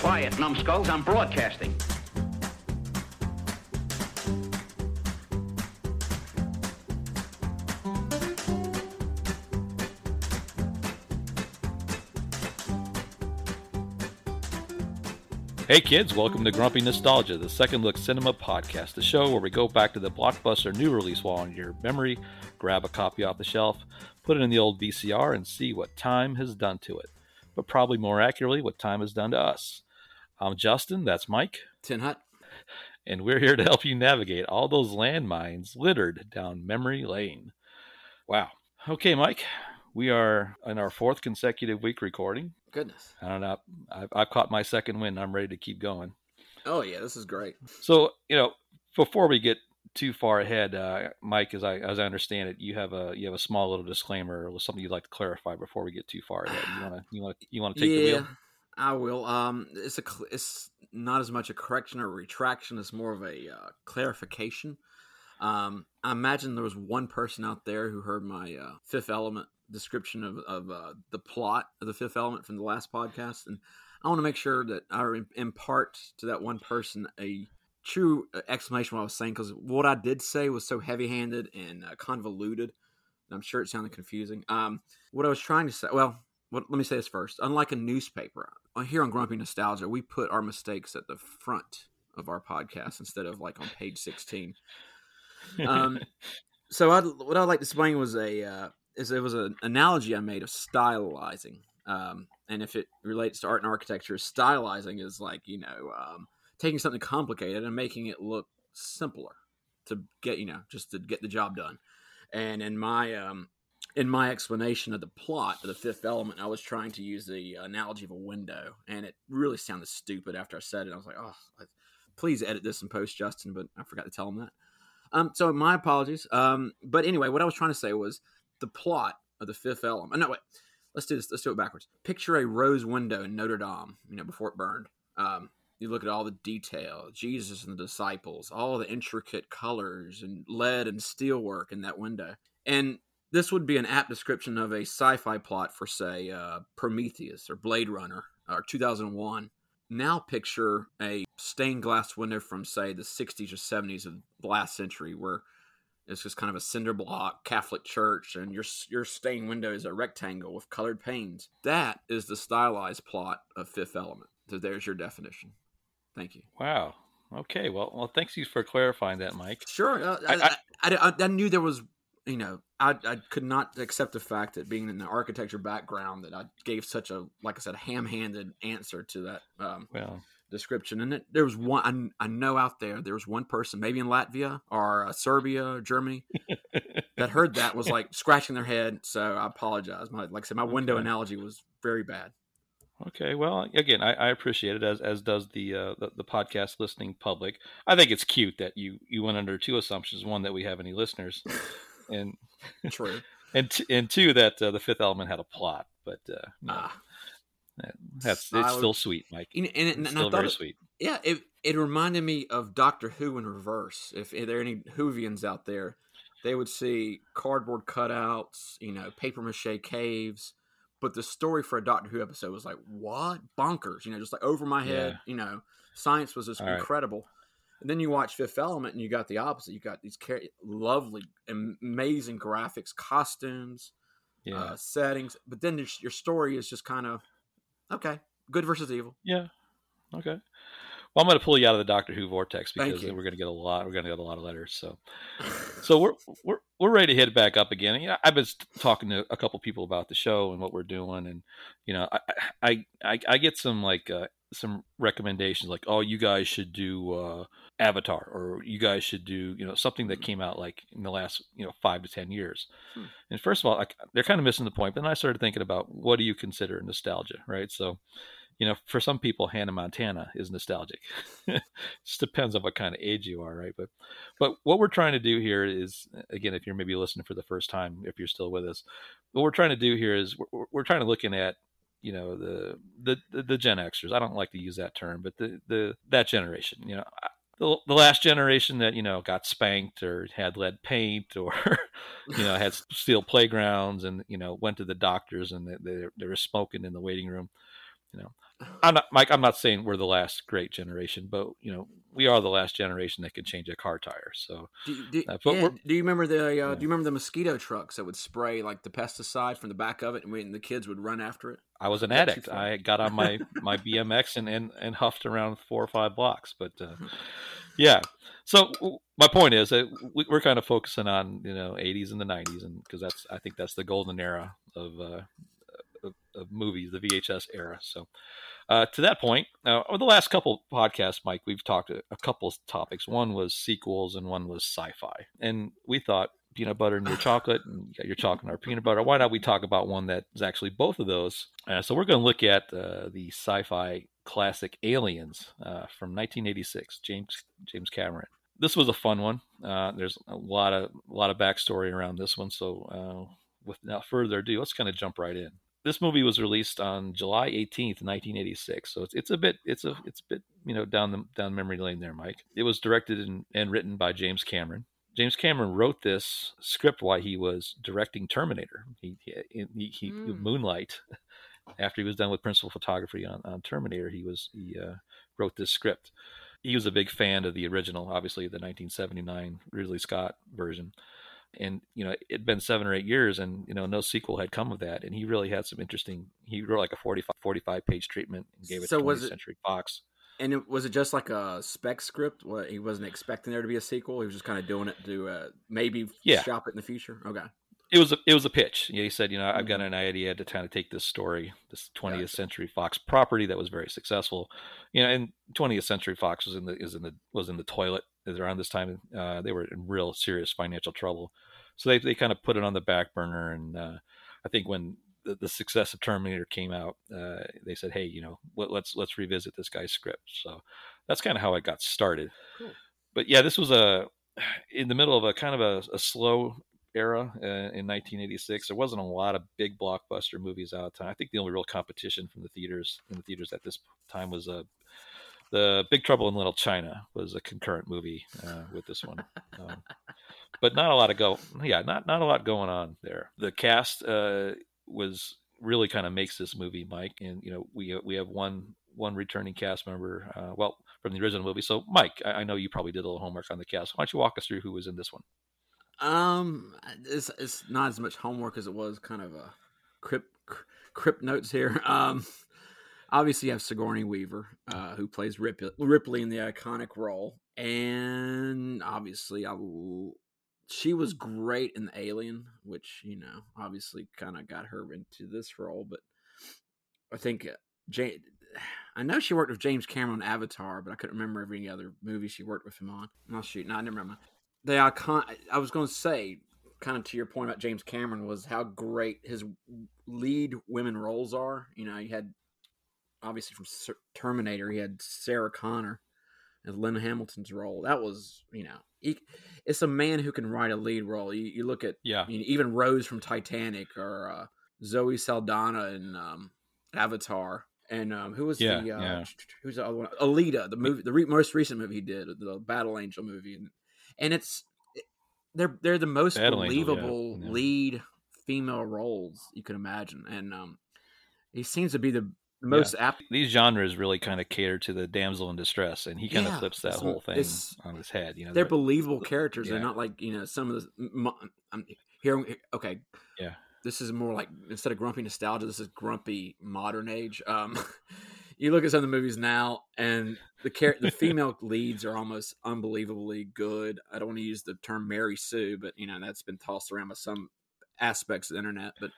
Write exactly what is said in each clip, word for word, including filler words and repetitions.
Quiet, numbskulls, I'm broadcasting. Hey kids, welcome to Grumpy Nostalgia, the Second Look Cinema podcast, the show where we go back to the blockbuster new release wall in your memory, grab a copy off the shelf, put it in the old V C R, and see what time has done to it. But probably more accurately, what time has done to us. I'm Justin, that's Mike. Tin Hut. And we're here to help you navigate all those landmines littered down memory lane. Wow. Okay, Mike, we are in our fourth consecutive week recording. Goodness. I don't know. I've, I've caught my second win. I'm ready to keep going. Oh, yeah, this is great. So, you know, before we get too far ahead, uh, Mike, as I as I understand it, you have a you have a small little disclaimer or something you'd like to clarify before we get too far ahead. You want to you want to you want to take yeah, the wheel? I will. Um, it's a it's not as much a correction or a retraction. It's more of a uh, clarification. Um, I imagine there was one person out there who heard my uh, Fifth Element description of, of uh, the plot of the Fifth Element from the last podcast, and I want to make sure that I impart to that one person a true explanation of what I was saying, because what I did say was so heavy-handed and uh, convoluted, and I'm sure it sounded confusing. Um, what I was trying to say, well, what, let me say this first. Unlike a newspaper, here on Grumpy Nostalgia, we put our mistakes at the front of our podcast instead of like on page sixteen. Um, so I'd, what I'd like to explain was a uh, is it was an analogy I made of stylizing, um, and if it relates to art and architecture, stylizing is like, you know, um, taking something complicated and making it look simpler to get, you know, just to get the job done. And in my um, in my explanation of the plot of the Fifth Element, I was trying to use the analogy of a window, and it really sounded stupid after I said it. I was like, oh, please edit this in post, Justin, but I forgot to tell him that. Um, so my apologies. Um, but anyway, what I was trying to say was the plot of the Fifth Element. No, wait. Let's do this. Let's do it backwards. Picture a rose window in Notre Dame, you know, before it burned. Um, you look at all the detail, Jesus and the disciples, all the intricate colors and lead and steel work in that window. And this would be an apt description of a sci-fi plot for, say, uh, Prometheus or Blade Runner or two thousand one. Now picture a stained glass window from, say, the sixties or seventies of the last century, where it's just kind of a cinder block Catholic church, and your your stained window is a rectangle with colored panes. That is the stylized plot of Fifth Element. So there's your definition. Thank you. Wow. Okay. Well, well, thanks you for clarifying that, Mike. Sure. Uh, I, I, I, I, I knew there was, you know, I, I could not accept the fact that being in the architecture background that I gave such a, like I said, ham-handed answer to that um, well. description. And it, there was one, I, I know out there, there was one person, maybe in Latvia or uh, Serbia or Germany, that heard that was like scratching their head. So I apologize. My, like I said, my window okay. analogy was very bad. Okay, well, again, I, I appreciate it, as as does the, uh, the the podcast listening public. I think it's cute that you, you went under two assumptions: one, that we have any listeners, and true, and t- and two, that uh, the Fifth Element had a plot. But uh, no, ah, that's it's still sweet, Mike. And, and, and it's still I very it, sweet. Yeah, it it reminded me of Doctor Who in reverse. If, if there are any Whovians out there, they would see cardboard cutouts, you know, paper mache caves. But the story for a Doctor Who episode was like, what? Bonkers. You know, just like over my head. Yeah. You know, science was just All incredible. Right. And then you watch Fifth Element and you got the opposite. You got these lovely, amazing graphics, costumes, yeah. uh, settings. But then your story is just kind of, okay, good versus evil. Yeah. Okay. Well, I'm going to pull you out of the Doctor Who vortex, because we're going to get a lot. We're going to get a lot of letters. So, so we're we're we're ready to hit back up again. And, you know, I've been talking to a couple people about the show and what we're doing, and you know, I I I, I get some like uh, some recommendations, like, oh, you guys should do uh, Avatar, or you guys should do, you know, something that came out like in the last, you know, five to ten years. Hmm. And first of all, I, they're kind of missing the point. But then I started thinking about, what do you consider nostalgia, right? So, you know, for some people, Hannah Montana is nostalgic. Just depends on what kind of age you are, right? But, but what we're trying to do here is, again, if you're maybe listening for the first time, if you're still with us, what we're trying to do here is we're, we're trying to looking at, you know, the, the the the Gen Xers. I don't like to use that term, but the the that generation, you know, the the last generation that, you know, got spanked or had lead paint, or you know, had steel playgrounds, and, you know, went to the doctors and they they, they were smoking in the waiting room. You know, I'm not, Mike. I'm not saying we're the last great generation, but you know, we are the last generation that can change a car tire. So, do you, do, uh, but yeah, do you remember the uh, yeah. Do you remember the mosquito trucks that would spray like the pesticide from the back of it, and, we, and the kids would run after it? I was an addict. I got on my, my B M X and, and, and huffed around four or five blocks. But uh, yeah, so my point is that we're kind of focusing on, you know, eighties and the nineties, and because that's I think that's the golden era of uh, of, of movies, the V H S era. So. Uh, to that point, uh, over the last couple podcasts, Mike, we've talked a, a couple of topics. One was sequels and one was sci-fi. And we thought peanut butter and your chocolate, and you got your chocolate and our peanut butter. Why not we talk about one that is actually both of those? Uh, so we're going to look at uh, the sci-fi classic Aliens uh, from nineteen eighty-six, James James Cameron. This was a fun one. Uh, there's a lot of a lot of backstory around this one. So uh, without further ado, let's kind of jump right in. This movie was released on July eighteenth, nineteen eighty-six. So it's it's a bit it's a it's a bit you know down the down memory lane there, Mike. It was directed and, and written by James Cameron. James Cameron wrote this script while he was directing Terminator. He he, he, he mm. Moonlight. After he was done with principal photography on, on Terminator, he was he uh, wrote this script. He was a big fan of the original, obviously the nineteen seventy-nine Ridley Scott version. And, you know, it'd been seven or eight years and, you know, no sequel had come of that. And he really had some interesting, he wrote like a forty-five, forty-five page treatment and gave it so to twentieth Century Fox. And it, was it just like a spec script? What, he wasn't expecting there to be a sequel? He was just kind of doing it to uh, maybe yeah. shop it in the future? Okay. It was a, it was a pitch. He said, you know, mm-hmm. I've got an idea to kind of take this story, this twentieth gotcha. Century Fox property that was very successful. You know, and twentieth Century Fox was in the, is in the, was in the toilet around this time. Uh, they were in real serious financial trouble. So they they kind of put it on the back burner, and uh, I think when the, the success of Terminator came out, uh, they said, "Hey, you know, let, let's let's revisit this guy's script." So that's kind of how it got started. Cool. But yeah, this was a in the middle of a kind of a, a slow era uh, in nineteen eighty-six. There wasn't a lot of big blockbuster movies out. I think the only real competition from the theaters in the theaters at this time was a. Uh, The Big Trouble in Little China was a concurrent movie uh, with this one, um, but not a lot of go. Yeah, not not a lot going on there. The cast uh, was really kind of makes this movie, Mike, and you know we we have one one returning cast member, uh, well from the original movie. So, Mike, I, I know you probably did a little homework on the cast. Why don't you walk us through who was in this one? Um, it's it's not as much homework as it was kind of a crypt crypt notes here. Um. Obviously, you have Sigourney Weaver, uh, who plays Rip- Ripley in the iconic role. And obviously, I will, she was great in The Alien, which, you know, obviously kind of got her into this role. But I think, uh, Jay, I know she worked with James Cameron on Avatar, but I couldn't remember any other movie she worked with him on. No, shoot, no, I never remember. The icon- I was going to say, kind of to your point about James Cameron, was how great his lead women roles are. You know, you had obviously from Terminator, he had Sarah Connor as Lynn Hamilton's role. That was, you know, he, it's a man who can write a lead role. You, you look at, yeah, you know, even Rose from Titanic, or uh, Zoe Saldana in um, Avatar, and um, who was yeah, the uh, yeah. who's the other one? Alita, the movie, the re- most recent movie he did, the Battle Angel movie, and and it's they're they're the most Battle believable Angel, yeah. Yeah. lead female roles you can imagine, and um, he seems to be the most yeah. apt. These genres really kind of cater to the damsel in distress, and he kind yeah, of flips that whole thing on his head. You know, they're believable characters. Yeah. They're not like, you know, some of the. I'm here. Okay, yeah. This is more like, instead of grumpy nostalgia, this is grumpy modern age. Um, you look at some of the movies now, and the char- the female leads are almost unbelievably good. I don't want to use the term Mary Sue, but you know that's been tossed around by some aspects of the internet. But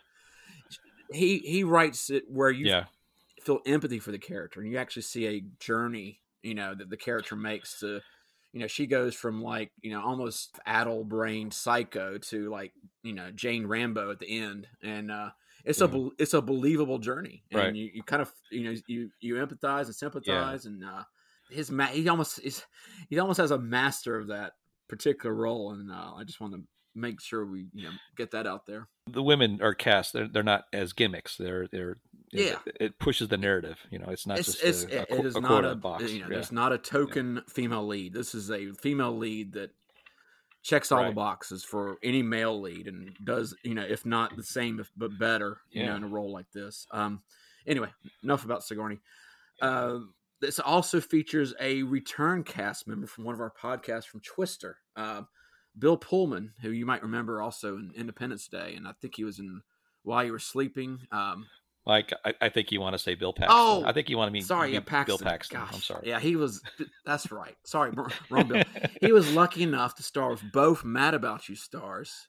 he he writes it where you. Yeah. feel empathy for the character, and you actually see a journey, you know, that the character makes to, you know, she goes from like, you know, almost addle-brained psycho to like, you know, Jane Rambo at the end, and uh, it's yeah. a it's a believable journey, and right. you, you kind of, you know, you you empathize and sympathize, yeah. and uh, his ma- he almost is he almost has a master of that particular role, and uh, I just want to make sure we, you know, get that out there. The women are cast; they're they're not as gimmicks. They're they're yeah. It, it pushes the narrative. You know, it's not it's, just it's, a, it, a, it is a not a box. You know, yeah. there's not a token yeah. female lead. This is a female lead that checks all right. the boxes for any male lead, and does, you know, if not the same, if, but better, you yeah. know, in a role like this. Um. Anyway, enough about Sigourney. Uh, this also features a return cast member from one of our podcasts from Twister, uh, Bill Pullman, who you might remember also in Independence Day, and I think he was in While You Were Sleeping. Um, Like, I, I think you want to say Bill Paxton. Oh, I think you want to mean sorry, yeah, Paxton. Bill Paxton. Gosh, I'm sorry. Yeah, he was. That's right. Sorry, wrong Bill. He was lucky enough to star with both Mad About You stars,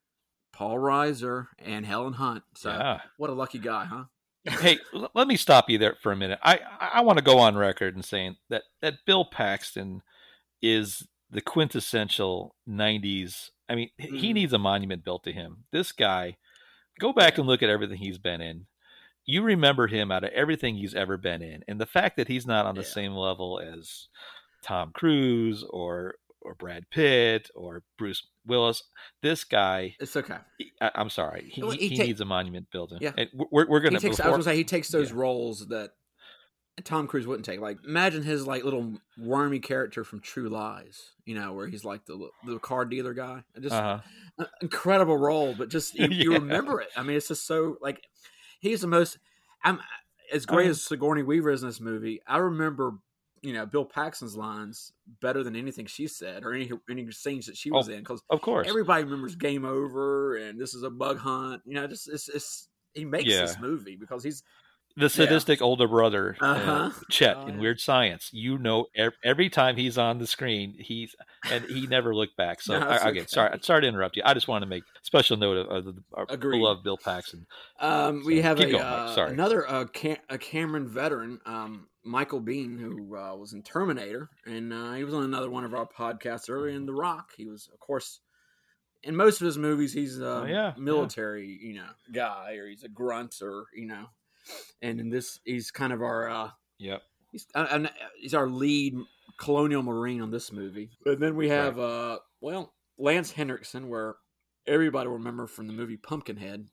Paul Reiser and Helen Hunt. So, Yeah. What a lucky guy, huh? Hey, l- let me stop you there for a minute. I, I want to go on record and saying that, that Bill Paxton is the quintessential nineties. I mean, mm. he needs a monument built to him. This guy, go back and look at everything he's been in. You remember him out of everything he's ever been in. And the fact that he's not on the yeah. same level as Tom Cruise or or Brad Pitt or Bruce Willis, this guy... It's okay. He, I, I'm sorry. He, well, he, he take, needs a monument built. Yeah. And we're, we're going to... I was going to say, he takes those yeah. roles that Tom Cruise wouldn't take. Like, imagine his like little wormy character from True Lies, you know, where he's like the the car dealer guy. Just uh-huh. an incredible role, but just you, yeah. you remember it. I mean, it's just so like... He's the most. I'm as great um, as Sigourney Weaver is in this movie. I remember, you know, Bill Paxton's lines better than anything she said or any any scenes that she was oh, in. Because of course, everybody remembers Game Over and This Is a Bug Hunt. You know, just it's, it's he makes yeah. this movie because he's the sadistic yeah. older brother, uh-huh. uh, Chet oh, in yeah. Weird Science. You know, every time he's on the screen, he's and he never looked back. So no, I, okay. again, sorry, sorry to interrupt you. I just want to make special note of, of the, our Agreed. beloved Bill Paxton. Um, so, we have a, going, uh, sorry. another uh, Cam- a Cameron veteran, um, Michael Biehn, who uh, was in Terminator, and uh, he was on another one of our podcasts earlier in The Rock. He was, of course, in most of his movies, he's a oh, yeah, military, yeah. you know, guy, or he's a grunt, or you know. And in this, he's kind of our, uh, yep. He's uh, he's our lead colonial marine on this movie. And then we have, right. uh, well, Lance Henriksen, where everybody will remember from the movie Pumpkinhead.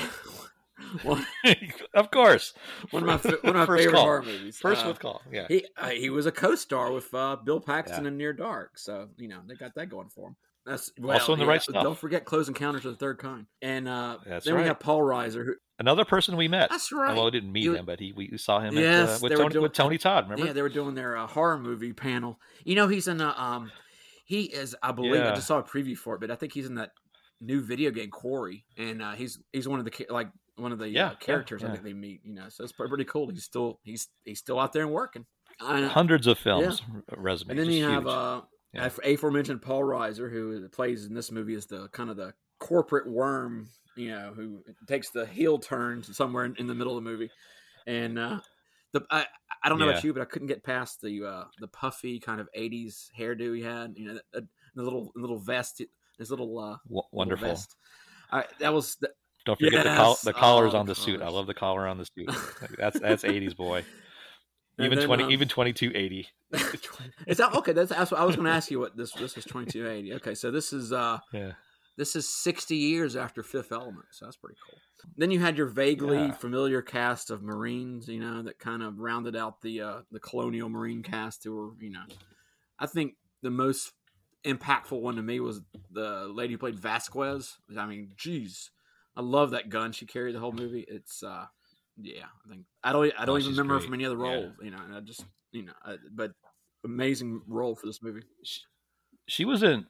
one, of course, one of my one of my favorite call. horror movies. First uh, with call, yeah. He uh, he was a co-star with uh, Bill Paxton yeah. in Near Dark, so you know they got that going for him. That's well, also in the yeah, right stuff. Don't forget Close Encounters of the Third Kind, and uh, that's then right. we have Paul Reiser, who, another person we met. That's right. Well, we didn't meet you, him, but he we saw him yes, at, uh, with, Tony, doing, with Tony Todd. Remember? Yeah, they were doing their uh, horror movie panel. You know, he's in a um, he is, I believe, yeah. I just saw a preview for it, but I think he's in that new video game Quarry, and uh, he's he's one of the like one of the yeah, uh, characters yeah, yeah. I think they meet. You know, so it's pretty cool. He's still he's he's still out there and working. Uh, Hundreds of films yeah. resume, and then you huge. have uh. Yeah. Aforementioned Paul Reiser, who plays in this movie as the kind of the corporate worm, you know, who takes the heel turn somewhere in, in the middle of the movie. And uh, the I, I don't know yeah. about you, but I couldn't get past the uh, the puffy kind of eighties hairdo he had. You know, the, the little little vest, his little uh, w- wonderful. Little vest. I, that was. The, don't forget yes. the col- the collars oh, on the gosh. suit. I love the collar on the suit. That's that's eighties boy. Even then, twenty, um, even twenty two eighty. Is that okay? That's, that's what I was going to ask you. What this this was twenty two eighty. Okay, so this is uh, yeah, this is sixty years after Fifth Element, so that's pretty cool. Then you had your vaguely yeah. familiar cast of Marines, you know, that kind of rounded out the uh, the colonial Marine cast. Who were, you know, I think the most impactful one to me was the lady who played Vasquez. I mean, geez, I love that gun she carried the whole movie. It's uh. Yeah, I think I don't. I don't oh, even remember great. her from any other role. Yeah. You know, and I just, you know, I, but amazing role for this movie. She, she was in.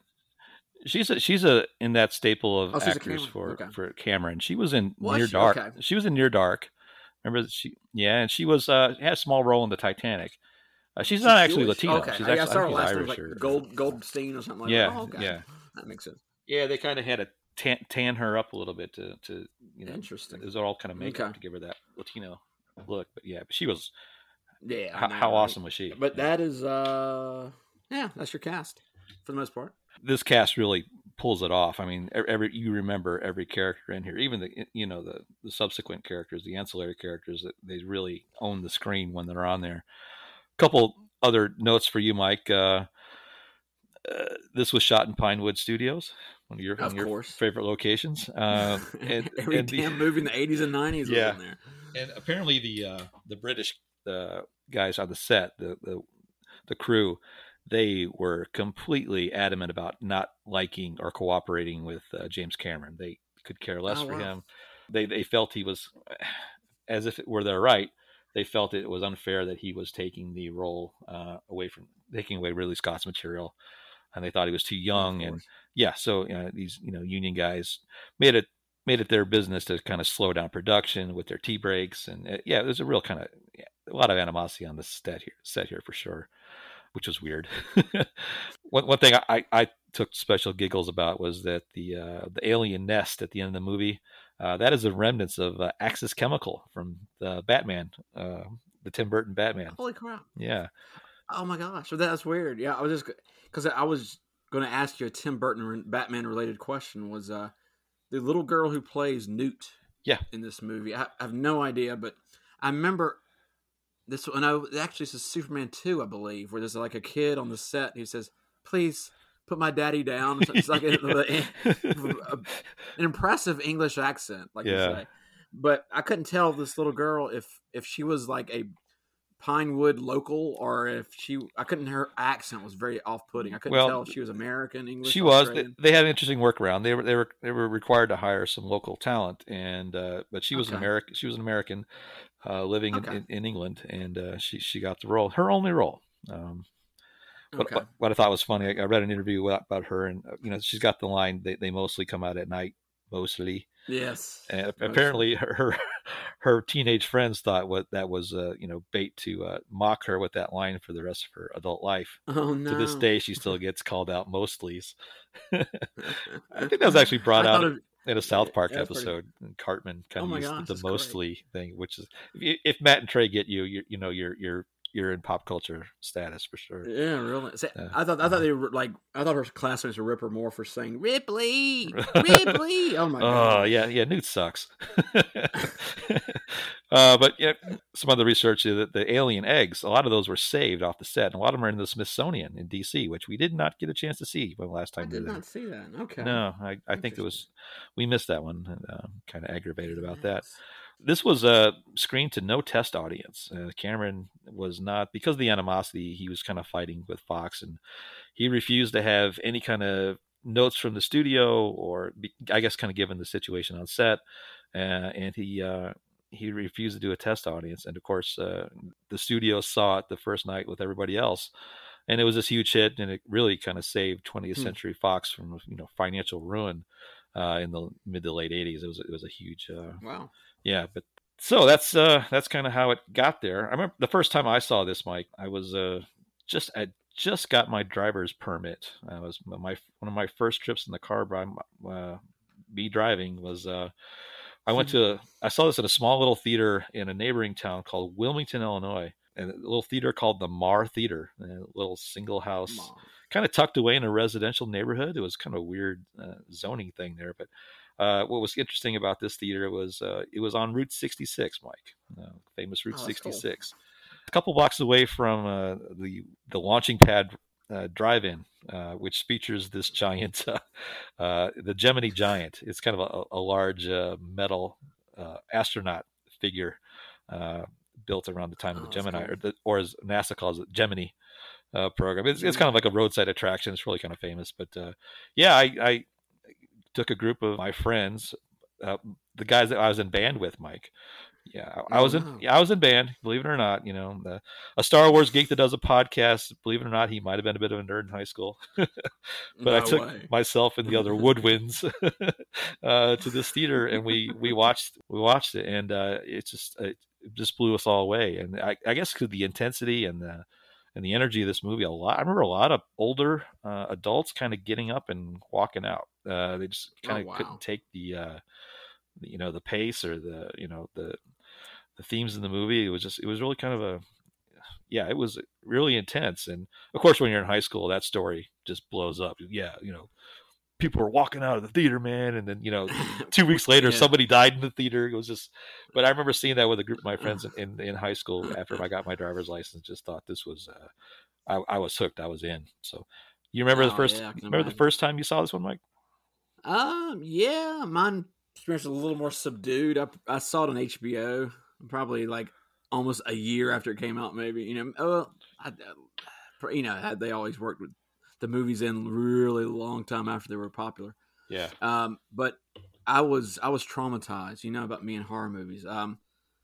She's a she's a in that staple of oh, actors for okay. for Cameron. She was in was Near she? Dark. Okay. She was in Near Dark. Remember she? Yeah, and she was uh had a small role in the Titanic. Uh, she's, she's not actually Jewish? Latino. Okay. She's I, actually I saw her last Irish like or Gold Goldstein or something like yeah, that. Oh, okay. Yeah, that makes sense. Yeah, they kind of had to tan, tan her up a little bit to to you know. Interesting. It was all kind of makeup okay. to give her that Latino look, but yeah, but she was. Yeah. How, know, how right? awesome was she? But that is, uh yeah, that's your cast for the most part. This cast really pulls it off. I mean, every you remember every character in here, even the you know the the subsequent characters, the ancillary characters that they really own the screen when they're on there. A couple other notes for you, Mike. Uh, uh, this was shot in Pinewood Studios, one of your, of one of your course. favorite locations. Uh, and, every and damn the, movie in the eighties and nineties yeah. was in there. And apparently the uh, the British uh, guys on the set, the, the the crew, they were completely adamant about not liking or cooperating with uh, James Cameron. They could care less oh, for wow. him. They they felt he was, as if it were their right, they felt it was unfair that he was taking the role uh, away from taking away Ridley Scott's material, and they thought he was too young. And yeah, so you know, these you know union guys made it made it their business to kind of slow down production with their tea breaks, and uh, yeah, there's a real kind of yeah, a lot of animosity on the set here, set here for sure, which was weird. one one thing I, I took special giggles about was that the uh, the alien nest at the end of the movie. Uh, that is the remnants of uh, Axis Chemical from the Batman, uh, the Tim Burton Batman. Holy crap! Yeah. Oh my gosh, so that's weird. Yeah, I was just because I was going to ask you a Tim Burton Batman related question. Was uh, the little girl who plays Newt? Yeah. In this movie, I, I have no idea, but I remember this one. No, actually, this is Superman two, I believe, where there's like a kid on the set who says, "Please put my daddy down." It's like a, a, a, an impressive English accent, like yeah. you say. But I couldn't tell this little girl if if she was like a Pinewood local or if she. I couldn't. Her accent was very off-putting. I couldn't well, tell if she was American, English. She was. They, they had an interesting workaround. They were they were they were required to hire some local talent, and uh, but she was okay. an American. She was an American uh, living okay. in, in England, and uh, she she got the role. Her only role. Um, What, okay. what, what I thought was funny, I, I read an interview about her, and you know, she's got the line, "They they mostly come out at night, mostly." Yes. And mostly. Apparently, her, her her teenage friends thought what that was, uh, you know, bait to uh, mock her with that line for the rest of her adult life. Oh no! To this day, she still gets called out mostly's. I think that was actually brought out it, in a South Park yeah, episode. Pretty... Cartman kind oh of used gosh, the mostly great. thing, which is if, you, if Matt and Trey get you, you you know, you're you're. You're in pop culture status for sure. Yeah, really. See, uh, I thought I thought they were like I thought her classmates would rip her more for saying Ripley, Ripley. Oh my god. Oh yeah, yeah. Newt sucks. uh, but yeah, some other research that the alien eggs, a lot of those were saved off the set, and a lot of them are in the Smithsonian in D C, which we did not get a chance to see when last time. I we did were there. not see that. Okay. No, I, I think it was we missed that one, and uh, kind of aggravated about that. This was uh, screened to no test audience. Uh, Cameron was not, because of the animosity, he was kind of fighting with Fox, and he refused to have any kind of notes from the studio, or I guess kind of given the situation on set, uh, and he uh, he refused to do a test audience. And of course, uh, the studio saw it the first night with everybody else, and it was this huge hit, and it really kind of saved twentieth hmm. Century Fox from you know financial ruin uh, in the mid to late eighties. It was it was a huge uh, wow. Yeah, but so that's uh, that's kind of how it got there. I remember the first time I saw this, Mike. I was uh, just I just got my driver's permit. I was my one of my first trips in the car by uh, me driving was uh, I went to I saw this at a small little theater in a neighboring town called Wilmington, Illinois, and a little theater called the Marr Theater, a little single house, Marr. kind of tucked away in a residential neighborhood. It was kind of a weird uh, zoning thing there, but. Uh, what was interesting about this theater was uh, it was on Route sixty-six, Mike, uh, famous Route oh, sixty-six, cool. A couple blocks away from uh, the the launching pad uh, drive-in, uh, which features this giant, uh, uh, the Gemini Giant. It's kind of a, a large uh, metal uh, astronaut figure uh, built around the time oh, of the Gemini, cool. or, the, or as NASA calls it, Gemini uh, program. It's, it's kind of like a roadside attraction. It's really kind of famous, but uh, yeah, I. I took a group of my friends, uh, the guys that I was in band with, Mike. Yeah, I, I was in. Oh, wow. Yeah, I was in band. Believe it or not, you know, the, a Star Wars geek that does a podcast. Believe it or not, he might have been a bit of a nerd in high school. but no I took way. myself and the other woodwinds uh, to this theater, and we we watched we watched it, and uh, it just it just blew us all away. And I, I guess because the intensity and the and the energy of this movie, a lot. I remember a lot of older uh, adults kind of getting up and walking out. Uh, they just kind of oh, wow. couldn't take the, uh, the, you know, the pace or the, you know, the the themes in the movie. It was just, it was really kind of a, yeah, it was really intense. And of course, when you're in high school, that story just blows up. Yeah, you know, people were walking out of the theater, man. And then, you know, two weeks later, yeah. somebody died in the theater. It was just, but I remember seeing that with a group of my friends in, in, in high school after I got my driver's license, just thought this was, uh, I, I was hooked. I was in. So you remember oh, the first, yeah, remember imagine. the first time you saw this one, Mike? Um, yeah, mine experience was a little more subdued. I, I saw it on H B O probably like almost a year after it came out, maybe, you know, oh, I, you know, they always worked with the movies in really long time after they were popular. Yeah. Um, but I was I was traumatized, you know, about me and horror movies. Um,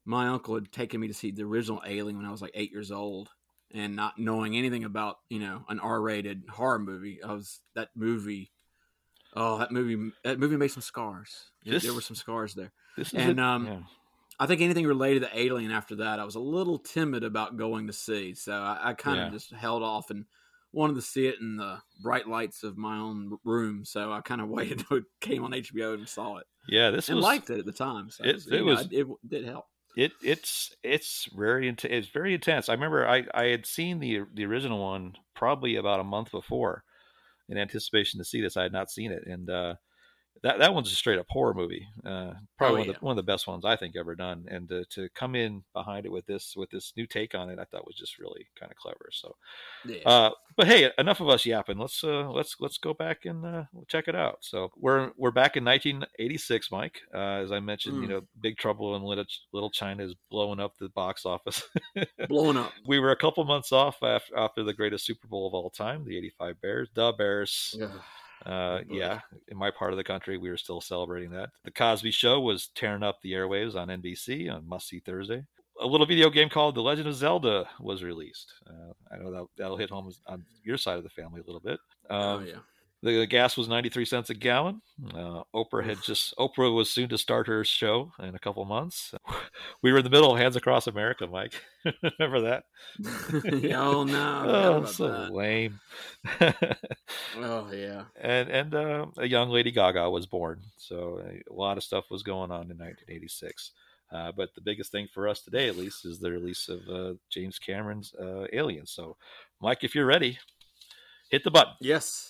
my uncle had taken me to see the original Alien when I was like eight years old, and not knowing anything about, you know, an R-rated horror movie. I was that movie. Oh, that movie! That movie made some scars. This, there were some scars there, this is and a, um, yeah. I think anything related to Alien after that, I was a little timid about going to see. So I, I kind of Yeah. just held off and wanted to see it in the bright lights of my own room. So I kind of waited until it came on H B O and saw it. Yeah, this and was liked it at the time. So it, it, was, it know, was it, it did help. It it's it's very int- it's very intense. I remember I, I had seen the the original one probably about a month before in anticipation to see this. I had not seen it, and uh, that that one's a straight up horror movie. Uh, probably Oh, one, yeah. of the, one of the best ones I think ever done. And uh, to come in behind it with this with this new take on it, I thought was just really kind of clever. So, Yeah. uh, but hey, enough of us yapping. Let's uh, let's let's go back and uh, check it out. So we're we're back in nineteen eighty-six, Mike. Uh, as I mentioned, Mm. you know, Big Trouble in Little, Little China is blowing up the box office. Blowing up. We were a couple months off after, after the greatest Super Bowl of all time, the eighty-five Bears, the Bears. Ugh. Uh, boy. yeah, in my part of the country, we were still celebrating that. The Cosby Show was tearing up the airwaves on N B C on Must See Thursday. A little video game called The Legend of Zelda was released. Uh, I know that that'll hit home on your side of the family a little bit. Um, Oh yeah. The, the gas was ninety-three cents a gallon. Uh, Oprah had just Oprah was soon to start her show in a couple months. We were in the middle of Hands Across America, Mike. Remember that? Oh no. I forgot Oh, about so that. lame. Oh yeah. and and uh, a young Lady Gaga was born. So a lot of stuff was going on in nineteen eighty-six. Uh, but the biggest thing for us today, at least, is the release of uh, James Cameron's uh, Alien. So, Mike, if you're ready, hit the button. Yes.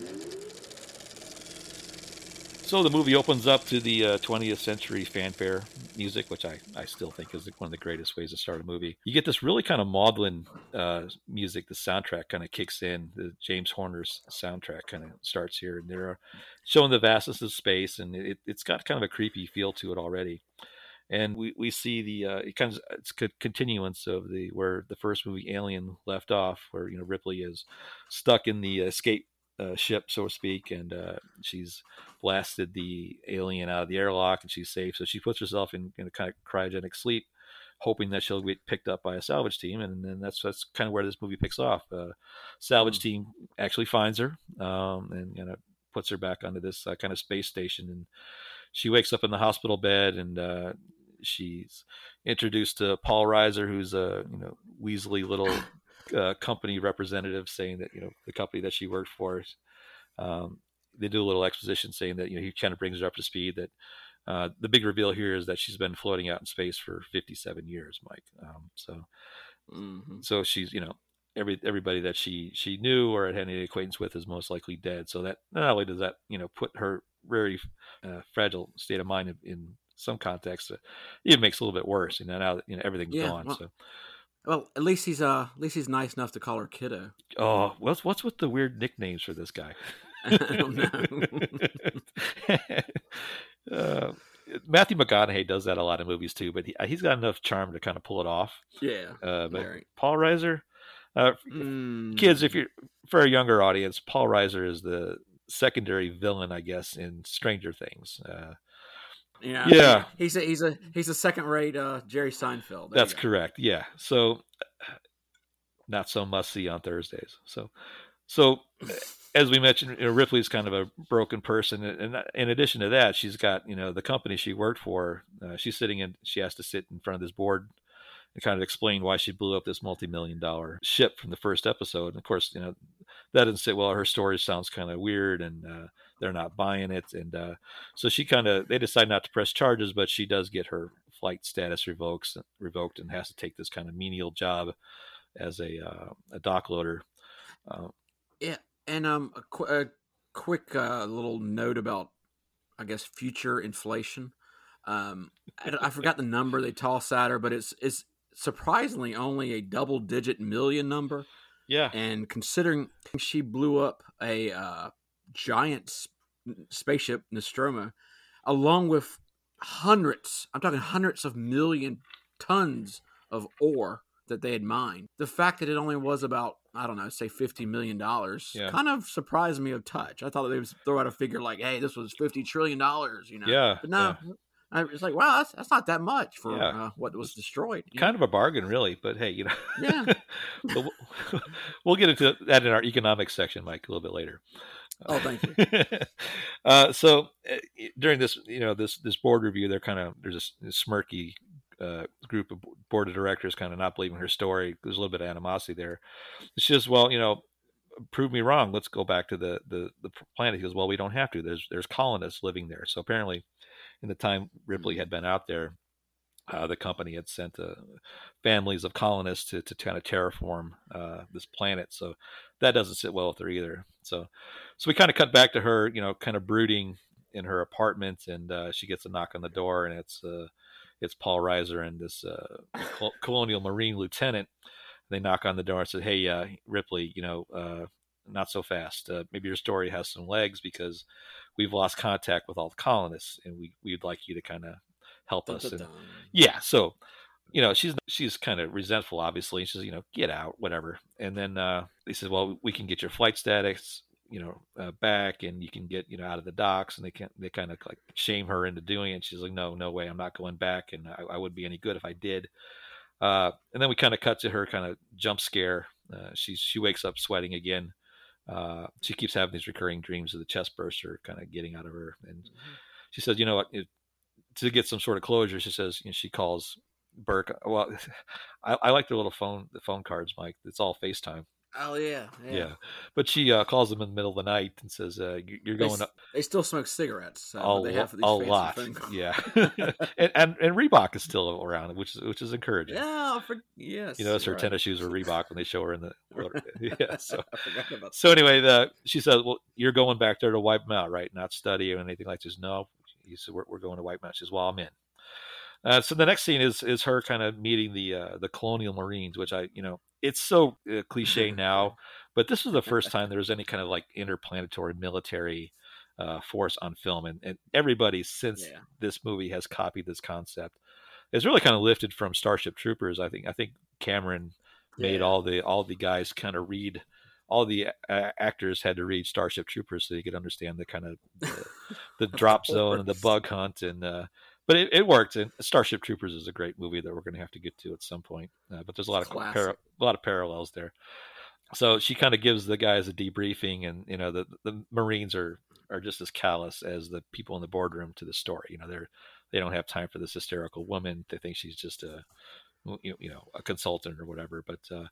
So the movie opens up to the uh, twentieth century fanfare music, which I, I still think is one of the greatest ways to start a movie. You get this really kind of maudlin uh, music. The soundtrack kind of kicks in. The James Horner's soundtrack kind of starts here, and they're showing the vastness of space, and it, it's got kind of a creepy feel to it already. And we, we see the uh, it kind of it's a continuance of the where the first movie Alien left off, where you know Ripley is stuck in the escape uh, ship, so to speak, and uh, she's blasted the alien out of the airlock, and she's safe. So she puts herself in, in a kind of cryogenic sleep, hoping that she'll get picked up by a salvage team, and then that's that's kind of where this movie picks off. Uh, salvage mm. team actually finds her um, and you know puts her back onto this uh, kind of space station, and she wakes up in the hospital bed, and uh, she's introduced to Paul Reiser, who's a you know Weasley little uh, company representative, saying that you know the company that she worked for. Um, they do a little exposition saying that you know he kind of brings her up to speed. That uh, the big reveal here is that she's been floating out in space for fifty-seven years, Mike. Um, so, Mm-hmm. so she's you know every everybody that she she knew or had any acquaintance with is most likely dead. So that not only does that you know put her very uh, fragile state of mind in, in some context, uh, it makes it a little bit worse. You know now that you know everything's Yeah, gone. well, So. Well, at least he's uh, at least he's nice enough to call her kiddo. Oh, what's what's with the weird nicknames for this guy? I don't know. uh, Matthew McConaughey does that a lot in movies too, but he, he's got enough charm to kind of pull it off. Yeah. Uh, but Very. Paul Reiser, uh, Mm. kids, if you're for a younger audience, Paul Reiser is the secondary villain, I guess, in Stranger Things. Uh, Yeah. yeah, He's a he's a he's a second rate uh, Jerry Seinfeld. There that's you go. correct. Yeah, so not so must see on Thursdays. So, so. As we mentioned, you know, Ripley's kind of a broken person, and in addition to that, she's got you know the company she worked for. Uh, she's sitting in, she has to sit in front of this board and kind of explain why she blew up this multi-million dollar ship from the first episode. And of course, you know that doesn't sit well. Her story sounds kind of weird, and uh, they're not buying it. And uh, so she kind of they decide not to press charges, but she does get her flight status revoked, revoked, and has to take this kind of menial job as a uh, a dock loader. Uh, Yeah. And um, a, qu- a quick uh, little note about, I guess, future inflation. Um, I, I forgot the number they toss at her, but it's it's surprisingly only a double-digit million number. yeah, And considering she blew up a uh, giant sp- spaceship, Nostromo, along with hundreds, I'm talking hundreds of million tons of ore that they had mined. The fact that it only was about, I don't know, say fifty million dollars Yeah. kind of surprised me a touch. I thought they would throw out a figure like, hey, this was fifty trillion dollars, you know? Yeah, But no, I was like, wow, that's, that's not that much for Yeah. uh, what was destroyed. Kind of a bargain, really. But hey, you know, Yeah. but we'll, we'll get into that in our economics section, Mike, a little bit later. Oh, thank you. uh, so uh, during this, you know, this this board review, they're kind of there's a, a smirky uh, group of board of directors kind of not believing her story. There's a little bit of animosity there. She says, well, you know, prove me wrong. Let's go back to the the the planet. He goes, well, we don't have to. There's there's colonists living there. So apparently, in the time Ripley had been out there, uh, the company had sent uh, families of colonists to to kind of terraform uh, this planet. So that doesn't sit well with her either. So so we kind of cut back to her, you know, kind of brooding in her apartment, and uh, she gets a knock on the door, and it's uh, it's Paul Reiser and this uh, Col- Colonial Marine lieutenant. They knock on the door and say, hey, uh, Ripley, you know, uh, not so fast. Uh, maybe your story has some legs because we've lost contact with all the colonists, and we, we'd like you to kind of help Dun, us. dun, And, dun. yeah, so, you know, she's she's kind of resentful, obviously. She says, you know, get out, whatever. And then uh, they said, well, we can get your flight status, you know, uh, back, and you can get, you know, out of the docks. And they can't, they kind of like shame her into doing it. She's like, no, no way, I'm not going back, and I, I wouldn't be any good if I did. Uh, and then we kind of cut to her kind of jump scare. Uh, she she wakes up sweating again. Uh, she keeps having these recurring dreams of the chest burster kind of getting out of her. And mm-hmm. she says, you know what, it, to get some sort of closure, she says, you know, she calls Burke. Well, I, I like the little phone, the phone cards, Mike. It's all FaceTime. Oh yeah, yeah. Yeah. But she uh, calls them in the middle of the night and says, uh, "You're going they, up." They still smoke cigarettes. Uh, a they have these a fancy lot, things. yeah. and, and and Reebok is still around, which is which is encouraging. Yeah, for, yes. You notice her right. tennis shoes were Reebok when they show her in the. Yeah. So, I forgot about so anyway, the she says, "Well, you're going back there to wipe them out, right? Not study or anything like this." No, he said, "We're, we're going to wipe them out." She says, "Well, I'm in." Uh, so the next scene is is her kind of meeting the uh, the Colonial Marines, which I you know it's so uh, cliche now, but this was the first time there was any kind of like interplanetary military uh, force on film, and, and everybody since Yeah. this movie has copied this concept. It's really kind of lifted from Starship Troopers. I think I think Cameron made Yeah. all the all the guys kind of read. All the uh, actors had to read Starship Troopers so you could understand the kind of the, the drop zone and the bug hunt, and uh, but it, it worked. And Starship Troopers is a great movie that we're going to have to get to at some point. Uh, but there's a lot of Classic. para- a lot of parallels there. So she kind of gives the guys a debriefing, and you know the the Marines are are just as callous as the people in the boardroom to the story. You know they're they don't have time for this hysterical woman. They think she's just a you know a consultant or whatever, but. Uh,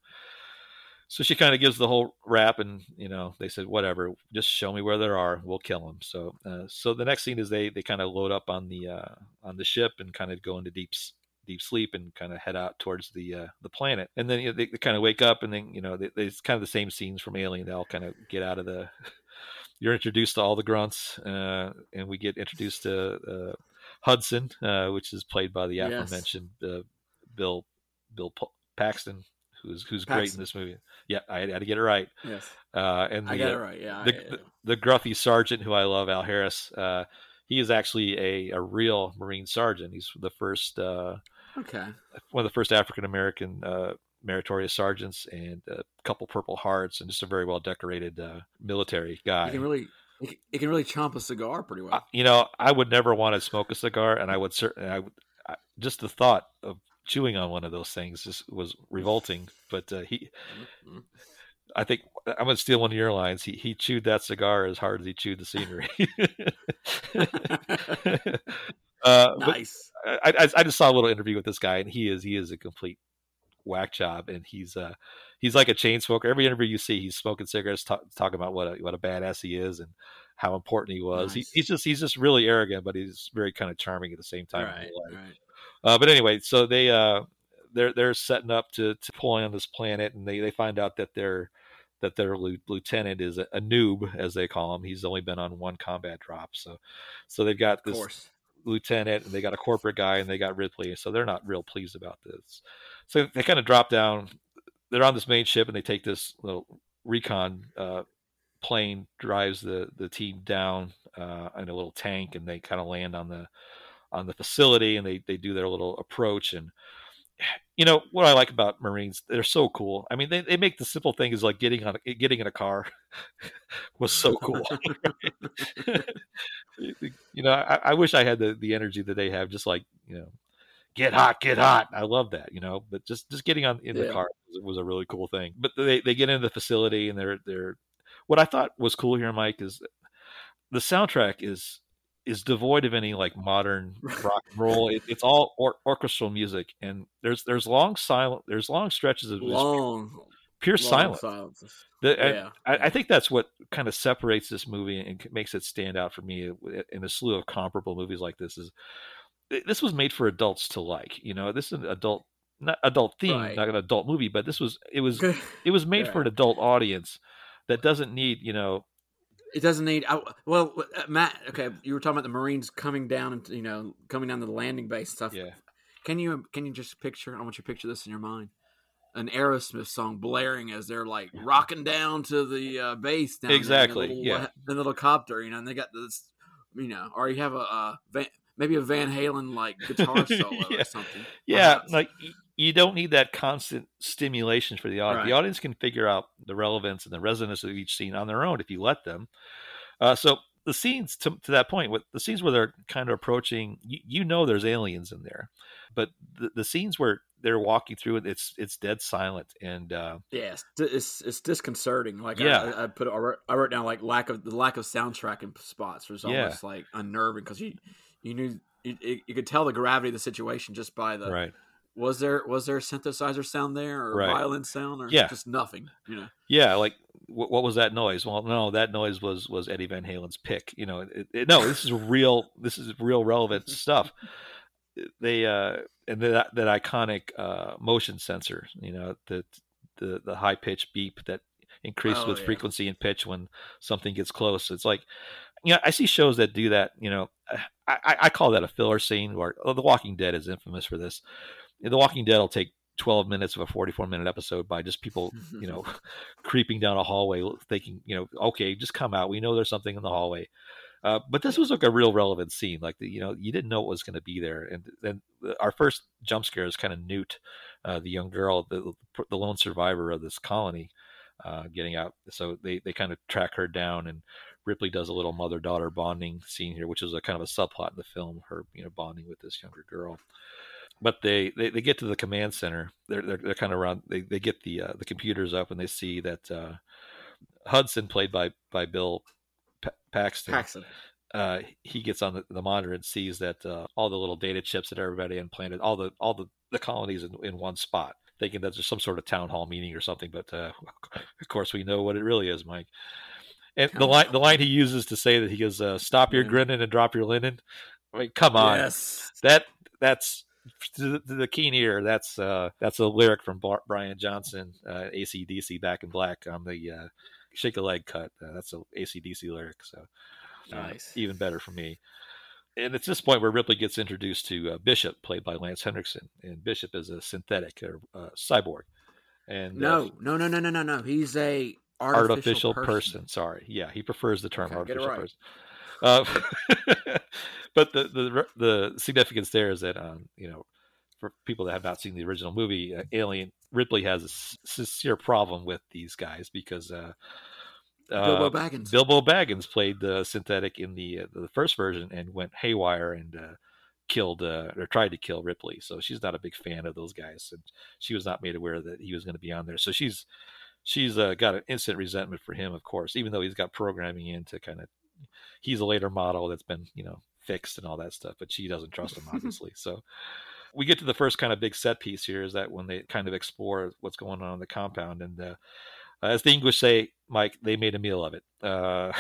So she kind of gives the whole rap, and you know they said whatever, just show me where there are, we'll kill them. So, uh, so the next scene is they they kind of load up on the uh, on the ship and kind of go into deep deep sleep and kind of head out towards the uh, the planet. And then you know, they, they kind of wake up, and then you know they, they, it's kind of the same scenes from Alien. They all kind of get out of the. You're introduced to all the grunts, uh, and we get introduced to uh, Hudson, uh, which is played by the Yes. aforementioned uh, Bill Bill P- Paxton. Who's who's Paxton. great in this movie? Yeah, I had to get it right. Yes, uh, and the, I got uh, it right. Yeah, the, I, the, the gruffy sergeant who I love, Al Harris. Uh, he is actually a, a real Marine sergeant. He's the first, uh, okay, one of the first African American uh, meritorious sergeants, and a couple Purple Hearts, and just a very well decorated uh, military guy. you can really, you can, you can really chomp a cigar pretty well. Uh, you know, I would never want to smoke a cigar, and I would certainly, I would, I, just the thought of chewing on one of those things just was revolting. But uh, he, Mm-hmm. I think I'm going to steal one of your lines. He he chewed that cigar as hard as he chewed the scenery. uh, Nice. I, I I just saw a little interview with this guy, and he is he is a complete whack job, and he's uh he's like a chain smoker. Every interview you see, he's smoking cigarettes, talk, talking about what a what a badass he is and how important he was. Nice. He, he's just he's just really arrogant, but he's very kind of charming at the same time. Right, right. Uh, but anyway, so they uh, they're they're setting up to to pull on this planet, and they, they find out that their that their lieutenant is a, a noob, as they call him. He's only been on one combat drop, so so they've got this Of course. lieutenant, and they got a corporate guy, and they got Ripley, so they're not real pleased about this. So they kind of drop down. They're on this main ship, and they take this little recon uh, plane, drives the the team down uh, in a little tank, and they kind of land on the on the facility, and they, they do their little approach, and you know what I like about Marines? They're so cool. I mean, they, they make the simple things like getting on a, getting in a car was so cool. you know, I, I wish I had the, the energy that they have. Just like, you know, get hot, get hot. I love that. You know, but just just getting on in the Yeah. car was, was a really cool thing. But they they get into the facility and they're they're. What I thought was cool here, Mike, is the soundtrack is is devoid of any like modern rock and roll. It, it's all or, orchestral music, and there's there's long silent there's long stretches of just Long, pure long silence. silences. The, Yeah, I, yeah. I think that's what kind of separates this movie and makes it stand out for me in a slew of comparable movies like this. Is this was made for adults to like? You know, this is an adult, not adult theme, Right. not an adult movie, but this was it was it was made Yeah. for an adult audience that doesn't need, you know. It doesn't need. I, well, uh, Matt. Okay, you were talking about the Marines coming down and you know coming down to the landing base and stuff. Yeah. Can you can you just picture? I want you to picture this in your mind. An Aerosmith song blaring as they're like rocking down to the uh, base down Exactly, there in the yeah. little, the little copter, you know, and they got this, you know, or you have a uh, Van, maybe a Van Halen like guitar solo Yeah. or something. Yeah, perhaps. like y- you don't need that constant stimulation for the audience. The Right. audience can figure out the relevance and the resonance of each scene on their own if you let them. Uh, so the scenes to, to that point, with the scenes where they're kind of approaching, you, you know, there's aliens in there, but the, the scenes where they're walking through it, it's it's dead silent, and uh, Yeah, it's, it's it's disconcerting. Like Yeah. I, I put I wrote, I wrote down like lack of the lack of soundtrack in spots was Yeah. almost like unnerving because you you knew you, you could tell the gravity of the situation just by the right, was there was there a synthesizer sound there or Right. a violin sound or Yeah. just nothing, you know. yeah, like what, what was that noise? Well, no, that noise was was Eddie Van Halen's pick. You know, it, it, no, this is real. This is real relevant stuff. They uh, and that that iconic uh, motion sensor. You know, the the the high pitched beep that increases Oh, with yeah. frequency and pitch when something gets close. It's like, you know, I see shows that do that. You know, I, I, I call that a filler scene. Or oh, The Walking Dead is infamous for this. The Walking Dead will take twelve minutes of a forty-four minute episode by just people, you know, creeping down a hallway thinking, you know, okay, just come out. We know there's something in the hallway. Uh, but this was like a real relevant scene. Like, the, you know, you didn't know what was going to be there. And then our first jump scare is kind of Newt, uh, the young girl, the, the lone survivor of this colony, uh, getting out. So they, they kind of track her down, and Ripley does a little mother-daughter bonding scene here, which is a kind of a subplot in the film, her, you know, bonding with this younger girl. But they, they, they get to the command center. They're they're, they're kind of around. They they get the uh, the computers up, and they see that uh, Hudson, played by by Bill P- Paxton, Paxton. uh, he gets on the, the monitor and sees that uh, all the little data chips that everybody implanted, all the all the, the colonies in, in one spot, thinking that there's some sort of town hall meeting or something. But uh, of course, we know what it really is, Mike. And the line the line he uses to say that he goes, uh, "Stop your Yeah. grinning and drop your linen." I mean, come on, Yes. that that's to the, to the keen ear. That's uh, that's a lyric from Bar- Brian Johnson, uh, A C D C, Back in Black on the uh, Shake a Leg cut. Uh, that's a A C D C lyric. So. Uh, Nice. even better for me. And it's this point where Ripley gets introduced to uh, Bishop, played by Lance Henriksen, and Bishop is a synthetic or uh, cyborg. And No, uh, no, no, no, no, no, no. He's a artificial, artificial person. person. Sorry, yeah, he prefers the term Okay, get it artificial right. person. Uh, but the, the the significance there is that um, you know, for people that have not seen the original movie, uh, Alien, Ripley has a s- sincere problem with these guys because. Uh, Bilbo Uh, Baggins. Bilbo Baggins played the synthetic in the uh, the first version and went haywire and uh, killed uh, or tried to kill Ripley. So she's not a big fan of those guys, and she was not made aware that he was going to be on there. So she's she's uh, got an instant resentment for him, of course, even though he's got programming in to kind of. He's a later model that's been, you know, fixed and all that stuff, but she doesn't trust him, obviously. So we get to the first kind of big set piece here is that when they kind of explore what's going on in the compound, and uh, as the English say, Mike, they made a meal of it. Uh,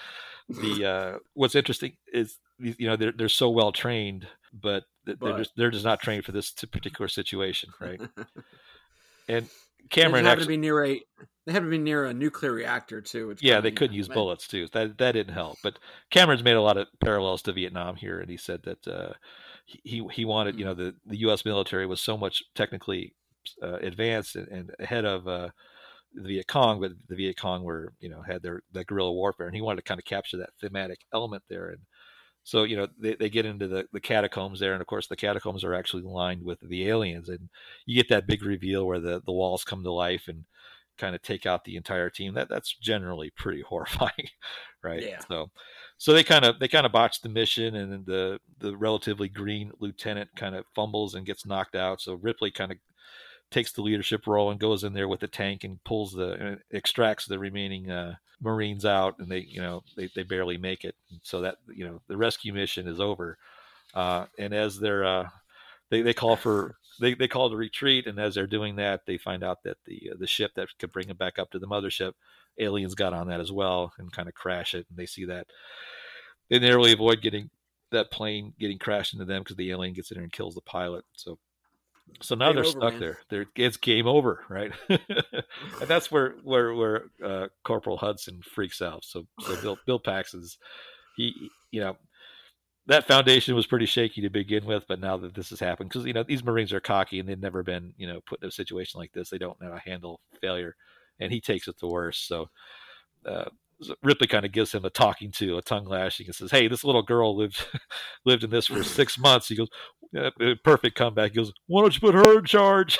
the uh, what's interesting is, you know, they're they're so well trained, but they're But- just they're just not trained for this particular situation, right? And They Cameron happen to actually, be near a. They happen to be near a nuclear reactor too. Which yeah, kinda, they you couldn't know, use man. bullets too. That that didn't help. But Cameron's made a lot of parallels to Vietnam here, and he said that uh, he he wanted, you know, the the U S military was so much technically uh, advanced and, and ahead of uh, the Viet Cong, but the Viet Cong were, you know, had their that guerrilla warfare, and he wanted to kind of capture that thematic element there. And So, you know, they, they get into the, the catacombs there. And of course, the catacombs are actually lined with the aliens. And you get that big reveal where the, the walls come to life and kind of take out the entire team. That that's generally pretty horrifying, right? Yeah. So, so they kind of they kind of botch the mission, and then the the relatively green lieutenant kind of fumbles and gets knocked out. So Ripley kind of takes the leadership role and goes in there with the tank and pulls the uh, extracts the remaining uh, Marines out, and they you know they they barely make it. So that you know the rescue mission is over, uh, and as they're uh, they they call for they, they call to retreat, and as they're doing that, they find out that the uh, the ship that could bring them back up to the mothership, aliens got on that as well and kind of crash it, and they see that they narrowly avoid getting that plane getting crashed into them because the alien gets in there and kills the pilot. So so now game they're over, stuck man. there. They're it's game over, right? And that's where where where uh, Corporal Hudson freaks out. So so Bill Bill Paxton's he you know. That foundation was pretty shaky to begin with, but now that this has happened, because you know these Marines are cocky and they've never been you know put in a situation like this. They don't know how to handle failure, and he takes it the worst. So uh, Ripley kind of gives him a talking to, a tongue lashing, and says, "Hey, this little girl lived lived in this for six months." He goes, uh, "Perfect comeback." He goes, "Why don't you put her in charge?"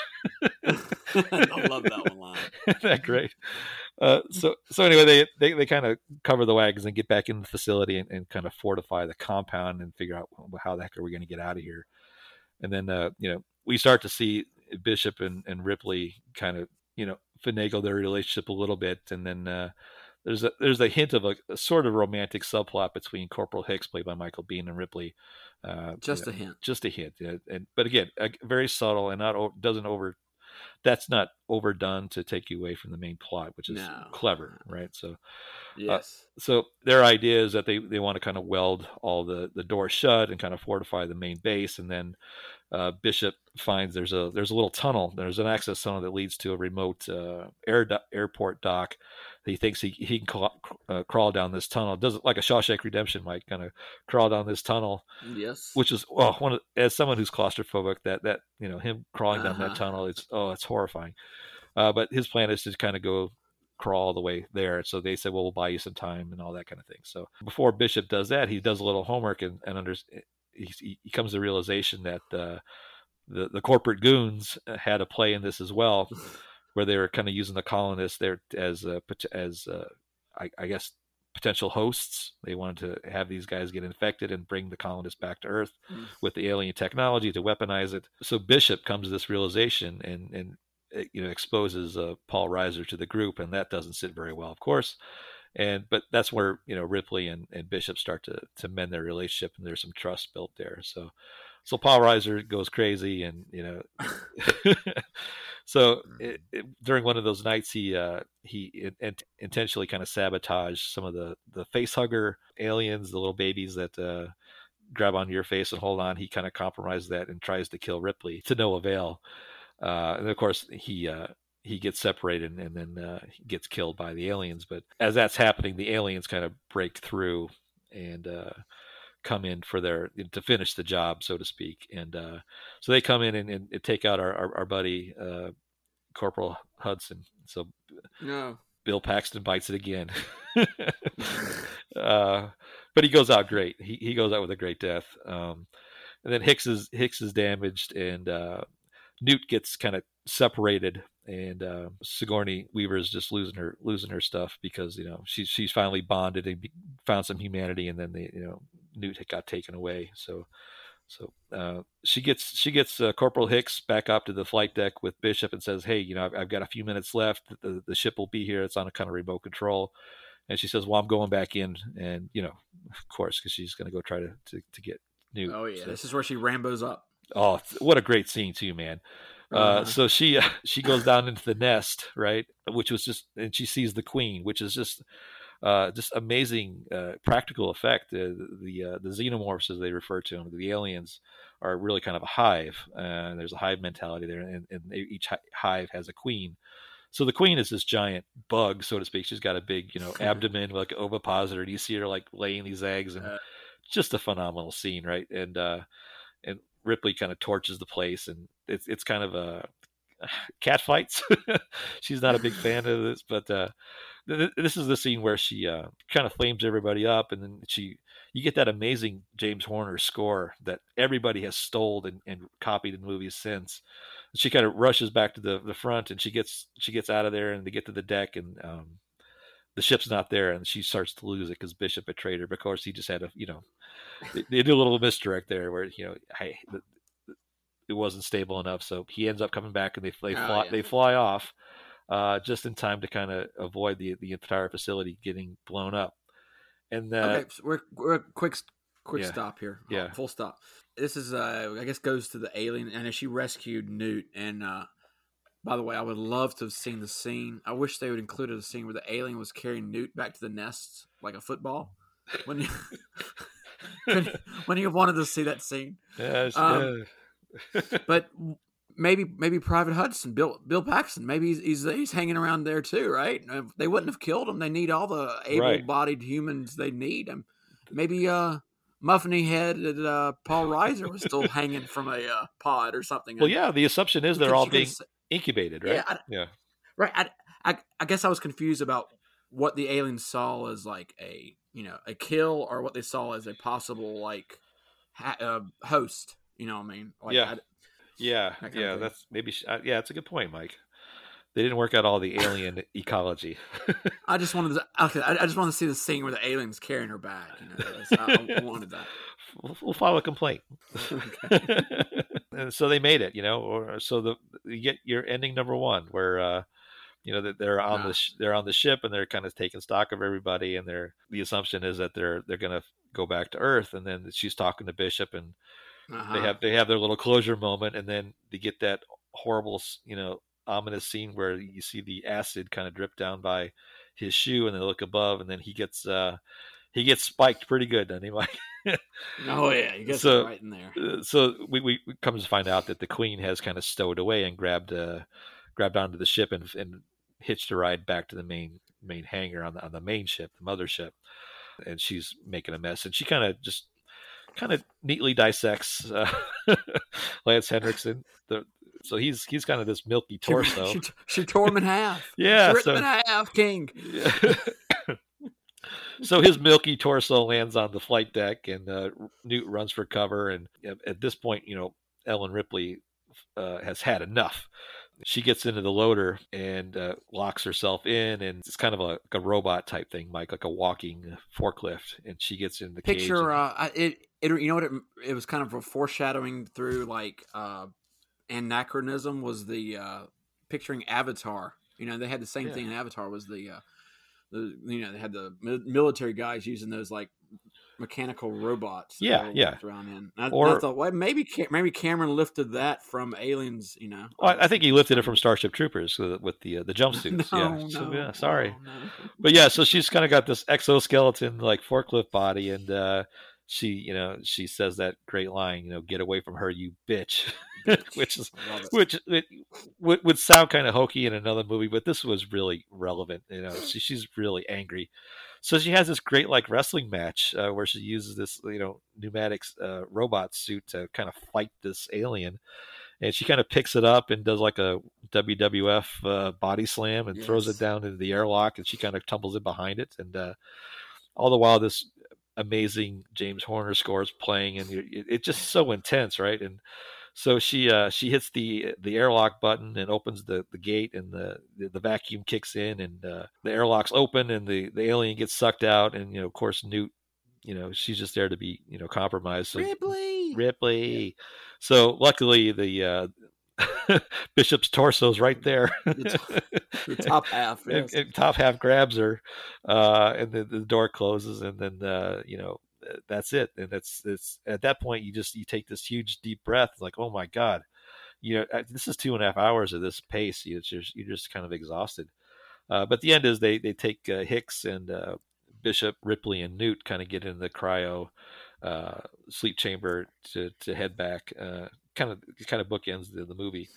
I love that one line. Isn't that great? Uh, so so anyway, they they, they kind of cover the wagons and get back in the facility and, and kind of fortify the compound and figure out how the heck are we going to get out of here. And then uh, you know we start to see Bishop and, and Ripley kind of you know finagle their relationship a little bit, and then uh, there's a there's a hint of a, a sort of romantic subplot between Corporal Hicks, played by Michael Biehn, and Ripley. Uh, just you a know, hint. Just a hint. Yeah. And but again, uh, very subtle and not doesn't over. That's not overdone to take you away from the main plot, which is no. clever, right? So, yes. Uh, so their idea is that they, they want to kind of weld all the, the doors shut and kind of fortify the main base, and then uh, Bishop finds there's a there's a little tunnel. There's an access tunnel that leads to a remote uh, air do- airport dock. He thinks he he can crawl, uh, crawl down this tunnel. Does it like a Shawshank Redemption, Mike? Kind of crawl down this tunnel. Yes. Which is well, one of, as someone who's claustrophobic, that that you know him crawling down uh-huh. that tunnel, it's oh, it's horrifying. Uh, but his plan is to kind of go crawl all the way there. So they said, well, we'll buy you some time and all that kind of thing. So before Bishop does that, he does a little homework and and under, he, he comes to the realization that uh, the the corporate goons had a play in this as well, where they were kind of using the colonists there as uh, as uh, I, I guess potential hosts. They wanted to have these guys get infected and bring the colonists back to Earth mm. with the alien technology to weaponize it. So Bishop comes to this realization and and you know exposes uh, Paul Reiser to the group, and that doesn't sit very well, of course. And but that's where you know Ripley and, and Bishop start to to mend their relationship, and there's some trust built there. So so Paul Reiser goes crazy, and you know so it, it, during one of those nights he uh, he it, it intentionally kind of sabotaged some of the the face hugger aliens, the little babies that uh, grab onto your face and hold on. He kind of compromises that and tries to kill Ripley to no avail. Uh, and of course, he uh, he gets separated and then uh, he gets killed by the aliens. But as that's happening, the aliens kind of break through and uh, come in for their to finish the job, so to speak. And uh, so they come in and, and take out our our, our buddy uh, Corporal Hudson. So no. Bill Paxton bites it again. uh, but he goes out great. He he goes out with a great death. Um, and then Hicks is Hicks is damaged, and uh, Newt gets kind of separated, and uh, Sigourney Weaver is just losing her losing her stuff because you know she's she's finally bonded and be, found some humanity, and then they you know Newt got taken away. So so uh, she gets she gets uh, Corporal Hicks back up to the flight deck with Bishop and says, "Hey, you know I've, I've got a few minutes left. The the ship will be here. It's on a kind of remote control." And she says, "Well, I'm going back in," and you know of course because she's going to go try to, to to get Newt. Oh yeah, so, this is where she Rambos up. Oh, what a great scene too, man. Uh, uh, so she, uh, she goes down into the nest, right. Which was just, and she sees the queen, which is just, uh, just amazing, uh, practical effect. Uh, the, uh, the xenomorphs, as they refer to them, the aliens are really kind of a hive. Uh, there's a hive mentality there, and, and each hive has a queen. So the queen is this giant bug, so to speak. She's got a big, you know, abdomen, like an ovipositor, and you see her like laying these eggs, and uh, just a phenomenal scene. Right. And, uh, and Ripley kind of torches the place, and it's it's kind of a cat fights. She's not a big fan of this, but uh, th- this is the scene where she uh, kind of flames everybody up, and then she you get that amazing James Horner score that everybody has stole and, and copied in movies since. She kind of rushes back to the, the front, and she gets she gets out of there, and they get to the deck, and um, the ship's not there, and she starts to lose it because Bishop betrayed her. Of course, he just had a, you know, they, they do a little misdirect there where, you know, hey, the, it wasn't stable enough, so he ends up coming back, and they they oh, fly yeah. they fly off uh, just in time to kind of avoid the the entire facility getting blown up. And uh, okay, so we're we're quick quick yeah, stop here. Yeah, oh, full stop. This is uh, I guess goes to the alien, and she rescued Newt. And uh, by the way, I would love to have seen the scene. I wish they would include a scene where the alien was carrying Newt back to the nests like a football. When you when, when you wanted to see that scene, yeah. Um, but maybe maybe Private Hudson, Bill Bill Paxton, maybe he's, he's he's hanging around there too, right? They wouldn't have killed him. They need all the able-bodied right. humans they need. And maybe uh, Muffiny headed uh, Paul Reiser was still hanging from a uh, pod or something. Well, yeah, the assumption is they're all being incubated, right? Yeah, I, yeah. right. I, I I guess I was confused about what the aliens saw as like a you know a kill, or what they saw as a possible like ha- uh, host. You know what I mean? Like, yeah. I, yeah. that yeah. That's maybe, uh, yeah, it's a good point, Mike. They didn't work out all the alien ecology. I just wanted to, okay, I, I just want to see the scene where the alien's carrying her back. You know, I, I wanted that. We'll, we'll file a complaint. And so they made it, you know, or so the, you get your ending number one where, uh, you know, that they're on nah. the sh- they're on the ship, and they're kind of taking stock of everybody, and they're the assumption is that they're they're going to go back to Earth, and then she's talking to Bishop, and Uh-huh. They have they have their little closure moment, and then they get that horrible, you know, ominous scene where you see the acid kind of drip down by his shoe, and they look above, and then he gets uh, he gets spiked pretty good, doesn't he, Mike? Oh yeah, he gets so, it right in there. Uh, so we we come to find out that the Queen has kind of stowed away and grabbed uh, grabbed onto the ship and and hitched a ride back to the main main hangar on the on the main ship, the mothership, and she's making a mess, and she kind of just. kind of neatly dissects uh, Lance Henriksen. The, so he's he's kind of this milky torso. She, she, she tore him in half. Yeah, she ripped so, him in half, King. Yeah. So his milky torso lands on the flight deck, and uh, Newt runs for cover. And at this point, you know, Ellen Ripley uh, has had enough. She gets into the loader and uh, locks herself in, and it's kind of a, like a robot type thing, Mike, like a walking forklift. And she gets in the picture. Cage and, uh, it, it, you know what? It, it was kind of a foreshadowing through like uh, anachronism. Was the uh, picturing Avatar? You know, they had the same yeah. thing in Avatar. Was the, uh, the you know they had the military guys using those like mechanical robots. Yeah, yeah. Around in. I, or, I thought, well, maybe maybe Cameron lifted that from Aliens. You know, well, I think he lifted it from Starship Troopers with the uh, the jumpsuits. no, yeah, no, so, yeah. Sorry, no, no. But yeah, so she's kind of got this exoskeleton like forklift body, and uh, she, you know, she says that great line, you know, "Get away from her, you bitch," which is which it, would would sound kind of hokey in another movie, but this was really relevant. You know, she, she's really angry. So she has this great like wrestling match uh, where she uses this, you know, pneumatic uh, robot suit to kind of fight this alien, and she kind of picks it up and does like a W W F uh, body slam and yes. throws it down into the airlock, and she kind of tumbles in behind it, and uh, all the while this amazing James Horner score is playing, and it, it's just so intense, right? And so she uh, she hits the the airlock button and opens the, the gate, and the, the, the vacuum kicks in, and uh, the airlock's open, and the, the alien gets sucked out, and you know, of course, Newt, you know, she's just there to be, you know, compromised. So, Ripley, Ripley. Yeah. So luckily, the uh, Bishop's torso's right there, the, the top half, yes. and, and top half grabs her, uh, and then the door closes, and then uh, you know. That's it, and it's it's at that point you just you take this huge deep breath, like, oh my god, you know, this is two and a half hours of this pace. You're just you're just kind of exhausted. Uh, but the end is they they take uh, Hicks and uh, Bishop, Ripley, and Newt kind of get in the cryo uh, sleep chamber to to head back. Uh, kind of kind of bookends the, the movie,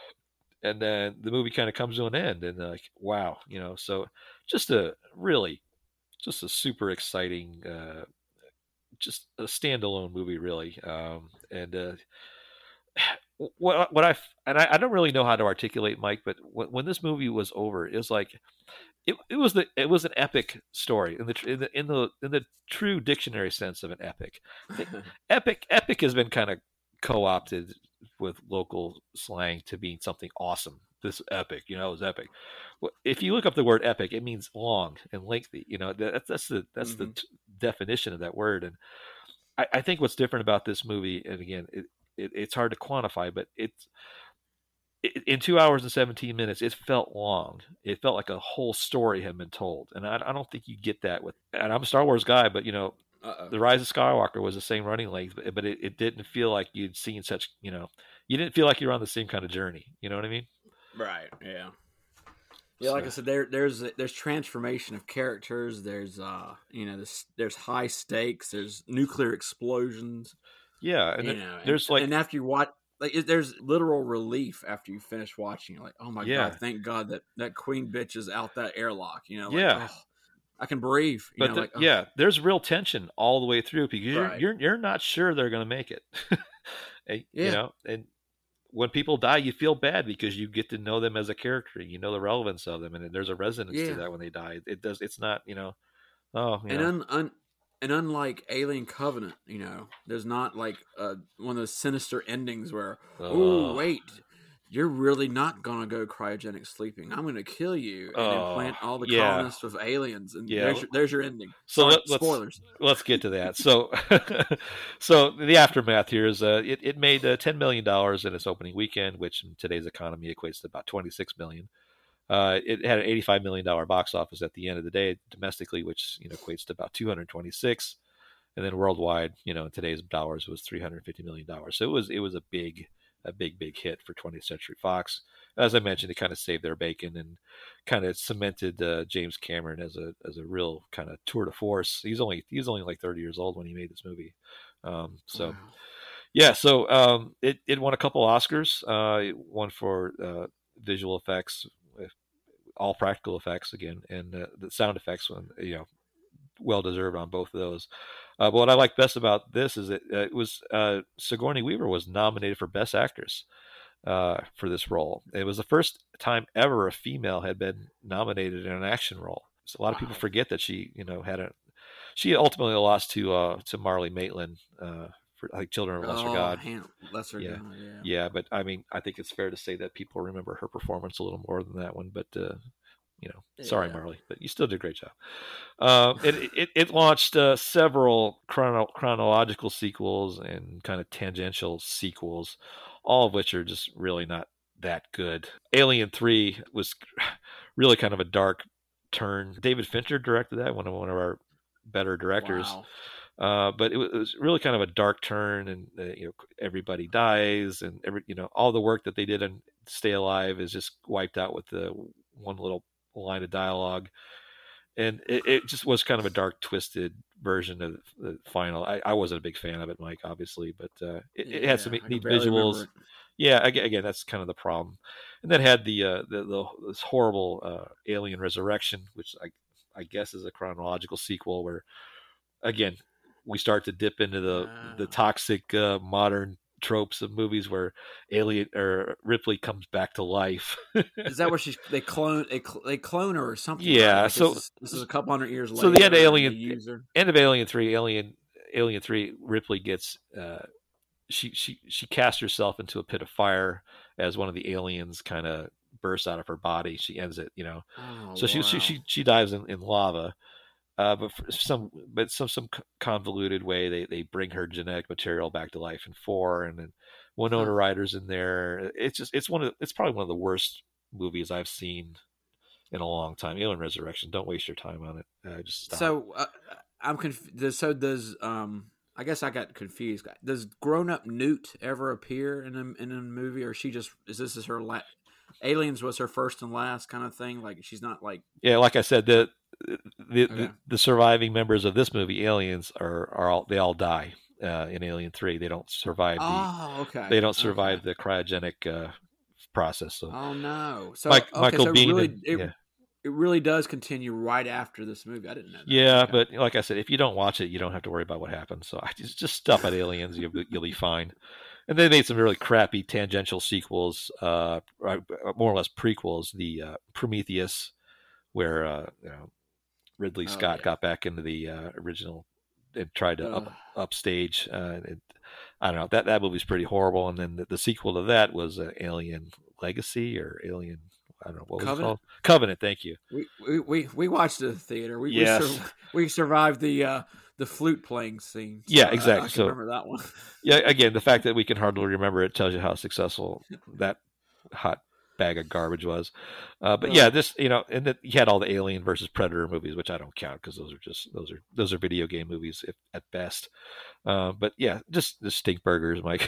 and then the movie kind of comes to an end, and like, wow, you know, so just a really just a super exciting. Uh, just a standalone movie, really. Um, and uh, what what I and I, I don't really know how to articulate, Mike, but when, when this movie was over, it was like it, it was the it was an epic story in the in the in the in the true dictionary sense of an epic. epic epic has been kind of co-opted with local slang to being something awesome. This epic, you know, it was epic. Well, if you look up the word epic, it means long and lengthy. You know, that's that's the that's mm-hmm. the t- definition of that word. And I, I think what's different about this movie, and again, it, it it's hard to quantify, but it's it, in two hours and seventeen minutes, it felt long. It felt like a whole story had been told, and I, I don't think you get that with. And I'm a Star Wars guy, but you know, Uh-oh. The Rise of Skywalker was the same running length, but, but it, it didn't feel like you'd seen such. You know, you didn't feel like you were on the same kind of journey. You know what I mean? Right. Yeah. Yeah. Like so, I said, there there's there's transformation of characters. There's uh you know there's there's high stakes. There's nuclear explosions. Yeah, and you then, know, there's and, like and after you watch. Like there's literal relief after you finish watching. You're like, oh my yeah. god, thank God that, that queen bitch is out that airlock. You know, like, yeah, oh, I can breathe. You but know, the, like, oh. yeah, there's real tension all the way through because Right. you're, you're you're not sure they're going to make it. and, yeah. You know, and when people die, you feel bad because you get to know them as a character. You know the relevance of them, and there's a resonance yeah. to that when they die. It does. It's not, you know, oh, you and know. un, un, and unlike Alien Covenant, you know, there's not like uh, one of those sinister endings where, oh wait, you're really not gonna go cryogenic sleeping. I'm gonna kill you and oh, implant all the yeah. colonists with aliens, and yeah. there's your, there's your ending. So Sorry, let, let's, spoilers. Let's get to that. So, so the aftermath here is uh, it it made uh, ten million dollars in its opening weekend, which in today's economy equates to about twenty-six million. Uh, it had an eighty-five million dollars box office at the end of the day domestically, which you know equates to about two hundred twenty-six, and then worldwide, you know, in today's dollars was three hundred fifty million dollars. So it was it was a big a big big hit for twentieth Century Fox. As I mentioned, it kind of saved their bacon and kind of cemented uh, James Cameron as a as a real kind of tour de force. He's only he's only like thirty years old when he made this movie. Um, so. Wow. Yeah, so um, it, it won a couple Oscars. Uh, it won for uh, visual effects, all practical effects again, and uh, the sound effects, when you know, well deserved on both of those. Uh, but what I like best about this is that uh, it was uh, Sigourney Weaver was nominated for Best Actress uh, for this role. It was the first time ever a female had been nominated in an action role. So a lot of people forget that she, you know, had a she ultimately lost to uh, to Marlee Matlin. Uh, For, like Children of Lesser oh, God. Lesser yeah. God, yeah. Yeah, but I mean, I think it's fair to say that people remember her performance a little more than that one. But uh, you know, yeah. sorry, Marlee, but you still did a great job. Uh, it, it it launched uh, several chrono- chronological sequels and kind of tangential sequels, all of which are just really not that good. Alien three was really kind of a dark turn. David Fincher directed that, one of one of our better directors. Wow. Uh, but it was, it was really kind of a dark turn, and uh, you know, everybody dies, and every you know all the work that they did on Stay Alive is just wiped out with the one little line of dialogue, and it, it just was kind of a dark, twisted version of the final. I, I wasn't a big fan of it, Mike, obviously, but uh, it, yeah, it had some neat visuals. Yeah, again, again, that's kind of the problem. And then had the uh, the, the this horrible uh, Alien Resurrection, which I I guess is a chronological sequel where, again, we start to dip into the wow. the toxic uh, modern tropes of movies where Alien or Ripley comes back to life. Is that where she they clone they, cl- they clone her or something? Yeah. Right? Like so this is, this is a couple hundred years so later. So the end of Alien, end of Alien three, Alien Alien three, Ripley gets uh, she she she casts herself into a pit of fire as one of the aliens kind of bursts out of her body. She ends it, you know. Oh, so she, wow. she she she dives in, in lava. Uh, but for some, but some some convoluted way, they, they bring her genetic material back to life in four, and then Winona huh. Ryder's in there. It's just it's one of it's probably one of the worst movies I've seen in a long time. Alien Resurrection. Don't waste your time on it. Uh, just stop. So uh, I'm confused. So does um I guess I got confused. Does grown up Newt ever appear in a in a movie, or she just is this is her last? Aliens was her first and last kind of thing. Like she's not like yeah, like I said the. The, okay. the the surviving members of this movie, aliens, are are all they all die uh, in Alien three. They don't survive. The, oh, okay. They don't survive okay. the cryogenic uh, process. So. Oh no! So Mike, okay, Michael so Biehn, really, and, it, yeah. it really does continue right after this movie. I didn't know that. Yeah, okay. but like I said, if you don't watch it, you don't have to worry about what happens. So I just just stuff at aliens, you'll you'll be fine. And they made some really crappy tangential sequels, uh, more or less prequels. The uh, Prometheus, where uh, you know Ridley Oh, Scott yeah. got back into the uh, original and tried to up Ugh. upstage. Uh, it, I don't know, that that movie's pretty horrible. And then the, the sequel to that was uh, Alien Legacy or Alien. I don't know what was Covenant? it called. Covenant. Thank you. We we we, we watched it in the theater. We Yes. we, sur- we survived the uh, the flute playing scene. So Yeah, I- exactly. I, can So- remember that one. Yeah. Again, the fact that we can hardly remember it tells you how successful that hot bag of garbage was. Uh, but yeah, this, you know, and that you had all the Alien versus Predator movies, which I don't count because those are just those are those are video game movies if, at best. Uh, but yeah, just the stink burgers, Mike.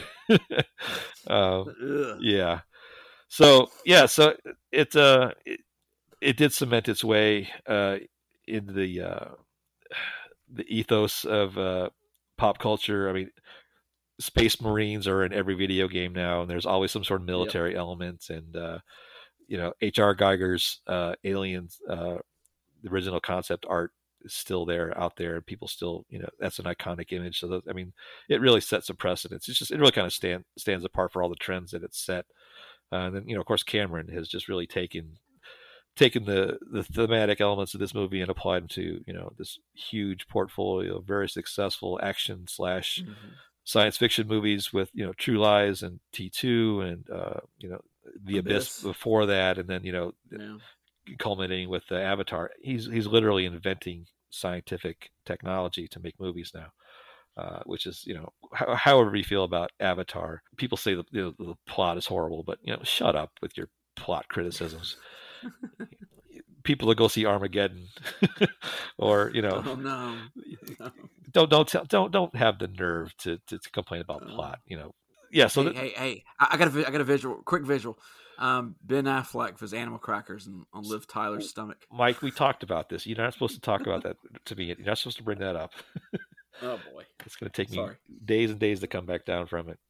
uh, Ugh. yeah. So yeah, so it uh it, it did cement its way uh in the uh the ethos of uh pop culture. I mean, Space Marines are in every video game now, and there's always some sort of military yep. element. And uh, you know, H R. Geiger's uh, Aliens, uh, the original concept art is still there, out there, and people still, you know, that's an iconic image. So, that, I mean, it really sets a precedence. It's just, it really kind of stand, stands apart for all the trends that it's set. Uh, and then, you know, of course, Cameron has just really taken taken the the thematic elements of this movie and applied them to, you know, this huge portfolio of very successful action slash mm-hmm. science fiction movies with, you know, True Lies and T two and, uh, you know, The Abyss. Abyss before that. And then, you know, yeah. culminating with the Avatar. He's, he's literally inventing scientific technology to make movies now, uh, which is, you know, h- however you feel about Avatar. People say the, you know, the plot is horrible, but, you know, shut up with your plot criticisms. People that go see Armageddon or, you know, oh, no. no. don't, don't, tell, don't, don't have the nerve to, to, to complain about oh. plot, you know? Yeah. So, hey, that, hey, hey, I got a, I got a visual, quick visual. Um, Ben Affleck was animal crackers on, on Liv Tyler's stomach. Mike, we talked about this. You're not supposed to talk about that to me. You're not supposed to bring that up. Oh boy. It's going to take Sorry. me days and days to come back down from it.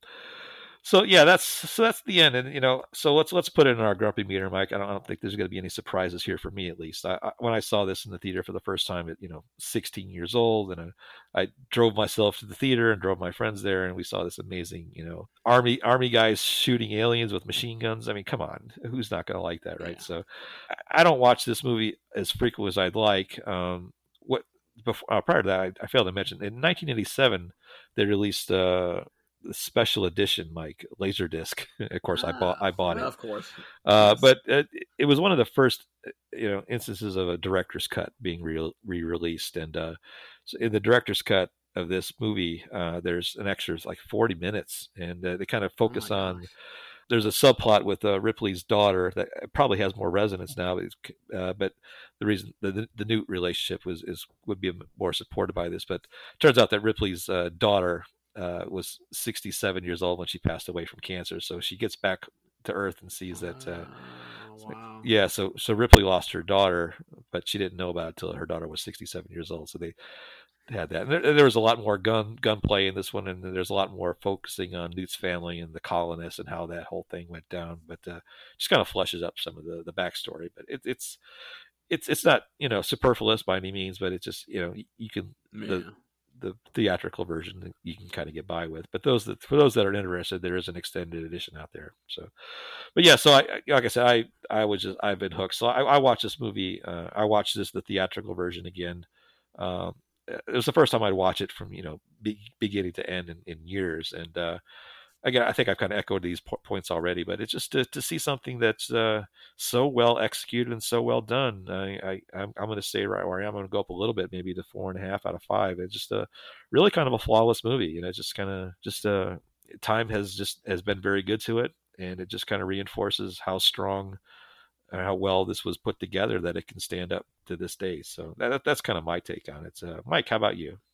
So yeah, that's so that's the end, and you know, so let's let's put it in our grumpy meter, Mike. I don't, I don't think there's going to be any surprises here for me, at least. I, I, when I saw this in the theater for the first time at, you know, sixteen years old, and I, I drove myself to the theater and drove my friends there, and we saw this amazing, you know, army army guys shooting aliens with machine guns. I mean, come on, who's not going to like that, right? Yeah. So I, I don't watch this movie as frequently as I'd like. Um, what before uh, prior to that, I, I failed to mention in nineteen eighty-seven they released. Uh, special edition, Mike, Laserdisc. Of course, ah, I bought I bought well, it. Of course, uh, yes. But it, it was one of the first, you know, instances of a director's cut being re re-released. And uh, so in the director's cut of this movie, uh, there's an extra like forty minutes, and uh, they kind of focus oh on. Gosh. There's a subplot with uh, Ripley's daughter that probably has more resonance now, uh, but the reason the, the the Newt relationship was is would be more supported by this. But it turns out that Ripley's uh, daughter. Uh, was sixty-seven years old when she passed away from cancer. So she gets back to Earth and sees that. Uh, oh, wow. Yeah, so so Ripley lost her daughter, but she didn't know about it until her daughter was sixty-seven years old. So they, they had that. And there, there was a lot more gun gunplay in this one, and there's a lot more focusing on Newt's family and the colonists and how that whole thing went down. But uh, just kind of fleshes up some of the the backstory. But it, it's it's it's not, you know, superfluous by any means, but it's just, you know, you can. Yeah. The, the theatrical version you can kind of get by with, but those that for those that are interested, there is an extended edition out there. So, but yeah, so I, like I said, I, I was just, I've been hooked. So I, I watched this movie. Uh, I watched this, the theatrical version again. Um, it was the first time I'd watch it from, you know, be, beginning to end in, in years. And, uh, again, I think I've kind of echoed these po- points already, but it's just to, to see something that's uh, so well executed and so well done. I, I, I'm, I'm going to say right where I am. I'm going to go up a little bit, maybe to four and a half out of five. It's just a really kind of a flawless movie. You know, just kind of just uh, time has just has been very good to it, and it just kind of reinforces how strong, uh, how well this was put together that it can stand up to this day. So that, that's kind of my take on it. Uh, Mike, how about you?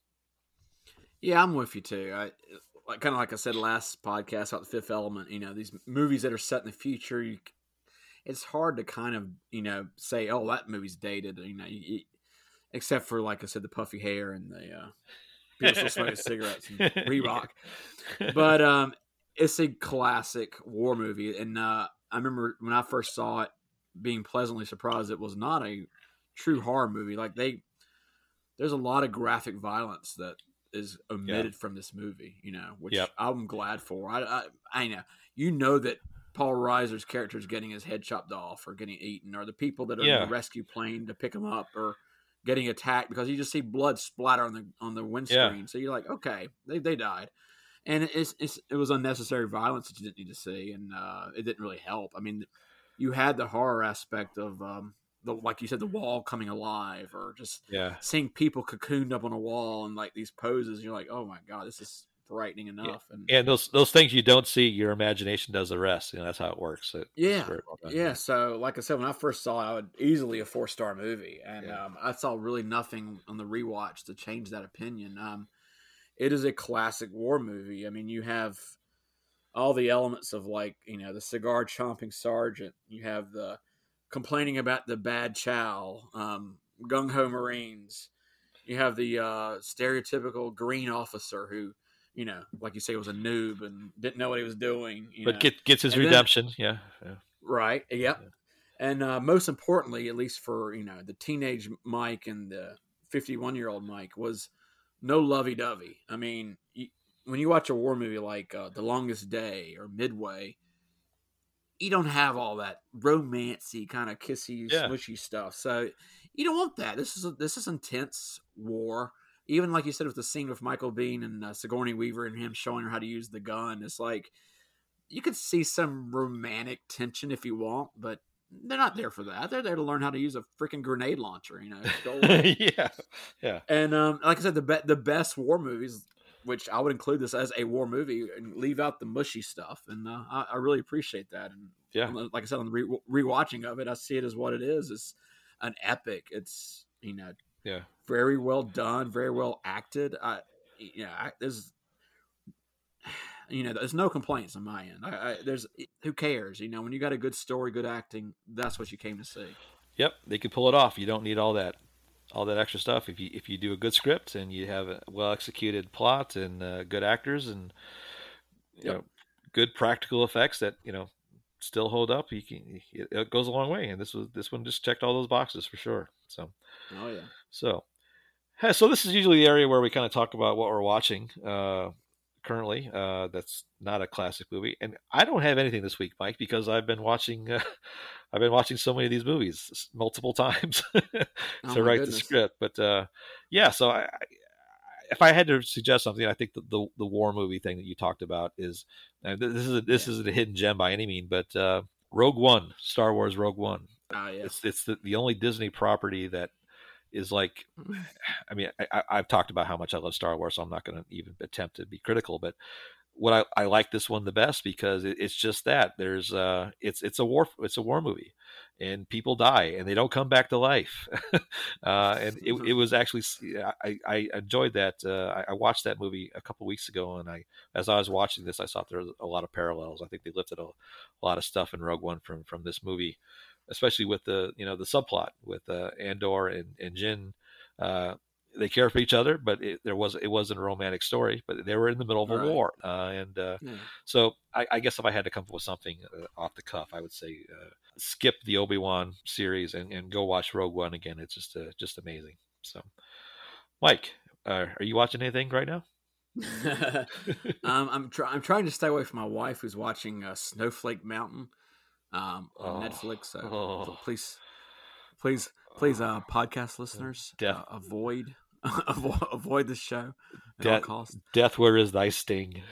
Yeah, I'm with you too. I. Like, kind of like I said last podcast about The Fifth Element, you know, these movies that are set in the future, you, it's hard to kind of, you know, say, oh, that movie's dated, you know, you, except for, like I said, the puffy hair and the uh, people still smoking cigarettes and re-rock. But um, it's a classic war movie. And uh, I remember when I first saw it, being pleasantly surprised it was not a true horror movie. Like, they, there's a lot of graphic violence that is omitted yeah. from this movie, you know, which yep. I'm glad for. I, I, I know, you know that Paul Reiser's character is getting his head chopped off or getting eaten, or the people that are yeah. in the rescue plane to pick him up or getting attacked, because you just see blood splatter on the on the windscreen. Yeah. So you're like, okay, they they died, and it's, it's it was unnecessary violence that you didn't need to see, and uh, it didn't really help. I mean, you had the horror aspect of um, the like you said, the wall coming alive, or just yeah. seeing people cocooned up on a wall and like these poses. And you're like, oh my god, this is frightening enough. Yeah. And, and those those things you don't see, your imagination does the rest. You know, that's how it works. It, yeah, well yeah. So, like I said, when I first saw it, I would easily a four star movie, and yeah. um, I saw really nothing on the rewatch to change that opinion. Um, it is a classic war movie. I mean, you have all the elements of, like, you know, the cigar chomping sergeant. You have the complaining about the bad chow, um, gung ho Marines. You have the uh, stereotypical green officer who, you know, like you say, was a noob and didn't know what he was doing. You but know. Get, gets his and redemption, then, yeah. yeah. Right, yep. Yeah. And uh, most importantly, at least for, you know, the teenage Mike and the fifty-one-year-old Mike, was no lovey-dovey. I mean, you, when you watch a war movie like uh, The Longest Day or Midway, you don't have all that romancy kind of kissy, yeah. smushy stuff. So you don't want that. This is a, this is intense war. Even like you said with the scene with Michael Biehn and uh, Sigourney Weaver and him showing her how to use the gun, it's like you could see some romantic tension if you want, but they're not there for that. They're there to learn how to use a freaking grenade launcher, you know. yeah, yeah. And um, like I said, the be- the best war movies, which I would include this as a war movie, and leave out the mushy stuff. And uh, I, I really appreciate that. And yeah, like I said, on the re- rewatching of it, I see it as what it is: it's an epic. It's, you know, yeah, very well done, very well acted. I, you know, I, there's, you know, there's no complaints on my end. I, I, there's, who cares? You know, when you got a good story, good acting, that's what you came to see. Yep, they can pull it off. You don't need all that, all that extra stuff. If you if you do a good script and you have a well executed plot and uh, good actors and you yep. know good practical effects that you know still hold up, you can, it goes a long way. And this was this one just checked all those boxes for sure. So, oh yeah. So, so this is usually the area where we kind of talk about what we're watching uh, currently. Uh, that's not a classic movie, and I don't have anything this week, Mike, because I've been watching. Uh, I've been watching so many of these movies multiple times to oh write goodness. the script. But uh, yeah, so I, I, if I had to suggest something, I think the, the the war movie thing that you talked about is uh, this is a, this yeah. isn't a hidden gem by any mean, but uh, Rogue One, Star Wars Rogue One. Ah, yeah. It's it's the, the only Disney property that is like, I mean, I, I've talked about how much I love Star Wars, so I'm not going to even attempt to be critical, but what I, I like this one the best because it, it's just that there's uh it's it's a war it's a war movie, and people die and they don't come back to life. uh, and it, it was actually I, I enjoyed that. Uh, I, I watched that movie a couple weeks ago, and I as I was watching this, I saw there was a lot of parallels. I think they lifted a, a lot of stuff in Rogue One from from this movie, especially with the you know the subplot with uh, Andor and and Jyn. Uh, They care for each other, but it, there was it wasn't a romantic story. But they were in the middle of a right. war, uh, and uh, yeah. so I, I guess if I had to come up with something uh, off the cuff, I would say uh, skip the Obi-Wan series and, and go watch Rogue One again. It's just uh, just amazing. So, Mike, uh, are you watching anything right now? um, I'm trying. I'm trying to stay away from my wife, who's watching uh, Snowflake Mountain um, on oh. Netflix. So, oh. so please, please. Please, uh, podcast listeners, uh, avoid avoid avoid this show at death, all costs. Death, where is thy sting?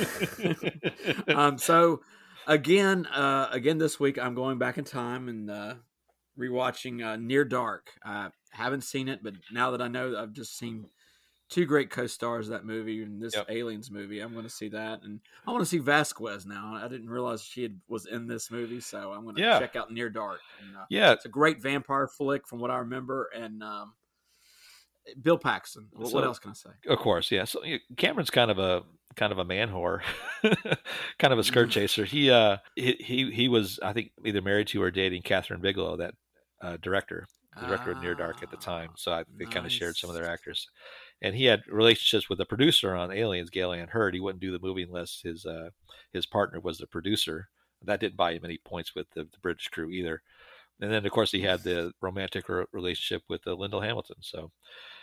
um, so again, uh, again this week, I'm going back in time and uh, rewatching uh, Near Dark. I haven't seen it, but now that I know, I've just seen two great co-stars of that movie and this yep. Aliens movie. I'm going to see that, and I want to see Vasquez now. I didn't realize she had, was in this movie, so I'm going to yeah. check out Near Dark. And, uh, yeah, it's a great vampire flick from what I remember, and um, Bill Paxton. What, so, what else can I say? Of course, yeah. So Cameron's kind of a kind of a man whore, kind of a skirt chaser. He uh he, he he was I think either married to or dating Catherine Bigelow, that uh, director, the director ah, of Near Dark at the time. So I, they nice. kind of shared some of their actors. And he had relationships with the producer on Aliens, Gale Anne Hurd. He wouldn't do the movie unless his uh, his partner was the producer. That didn't buy him any points with the, the British crew either. And then, of course, he had the romantic re- relationship with uh, Lyndall Hamilton. So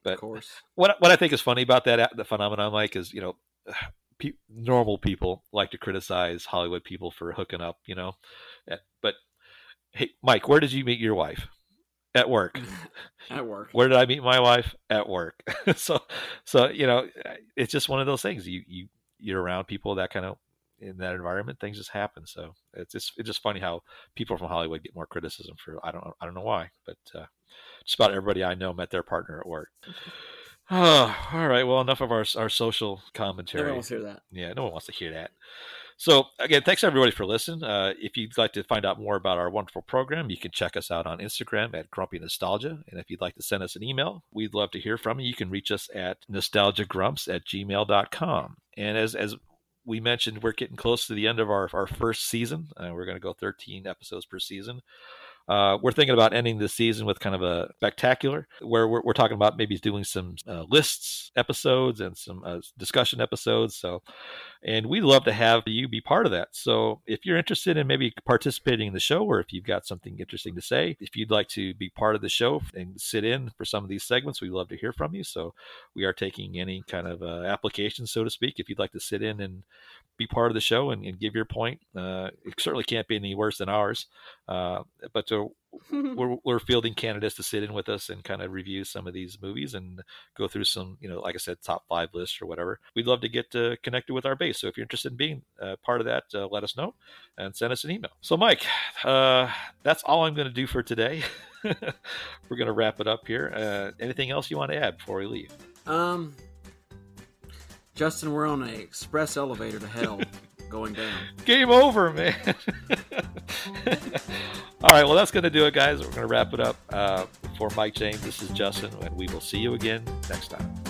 But of course. What what I think is funny about that the phenomenon, Mike, is you know, pe- normal people like to criticize Hollywood people for hooking up. You know, but hey, Mike, where did you meet your wife? At work. At work. Where did I meet my wife? At work. so, so you know, it's just one of those things. You you you're around people that kind of in that environment, things just happen. So it's just it's just funny how people from Hollywood get more criticism for I don't I don't know why, but uh, just about everybody I know met their partner at work. Oh, all right. Well, enough of our our social commentary. No one wants to hear that. Yeah, no one wants to hear that. So, again, thanks everybody for listening. Uh, if you'd like to find out more about our wonderful program, you can check us out on Instagram at Grumpy Nostalgia. And if you'd like to send us an email, we'd love to hear from you. You can reach us at nostalgiagrumps at gmail dot com. And as as we mentioned, we're getting close to the end of our, our first season. Uh, we're going to go thirteen episodes per season. Uh, we're thinking about ending the season with kind of a spectacular, where we're, we're talking about maybe doing some uh, lists episodes and some uh, discussion episodes. So, and we'd love to have you be part of that. So if you're interested in maybe participating in the show, or if you've got something interesting to say, if you'd like to be part of the show and sit in for some of these segments, we'd love to hear from you. So we are taking any kind of uh, application, so to speak. If you'd like to sit in and be part of the show and, and give your point, uh, it certainly can't be any worse than ours. Uh, but to, we're, we're fielding candidates to sit in with us and kind of review some of these movies and go through some, you know, like I said, top five lists or whatever. We'd love to get uh, connected with our base. So if you're interested in being uh, part of that, uh, let us know and send us an email. So Mike, uh, that's all I'm going to do for today. We're going to wrap it up here. Uh, anything else you want to add before we leave? Um, Justin, we're on an express elevator to hell going down. Game over, man. All right, well, that's going to do it, guys. We're going to wrap it up. Uh, for Mike James, this is Justin, and we will see you again next time.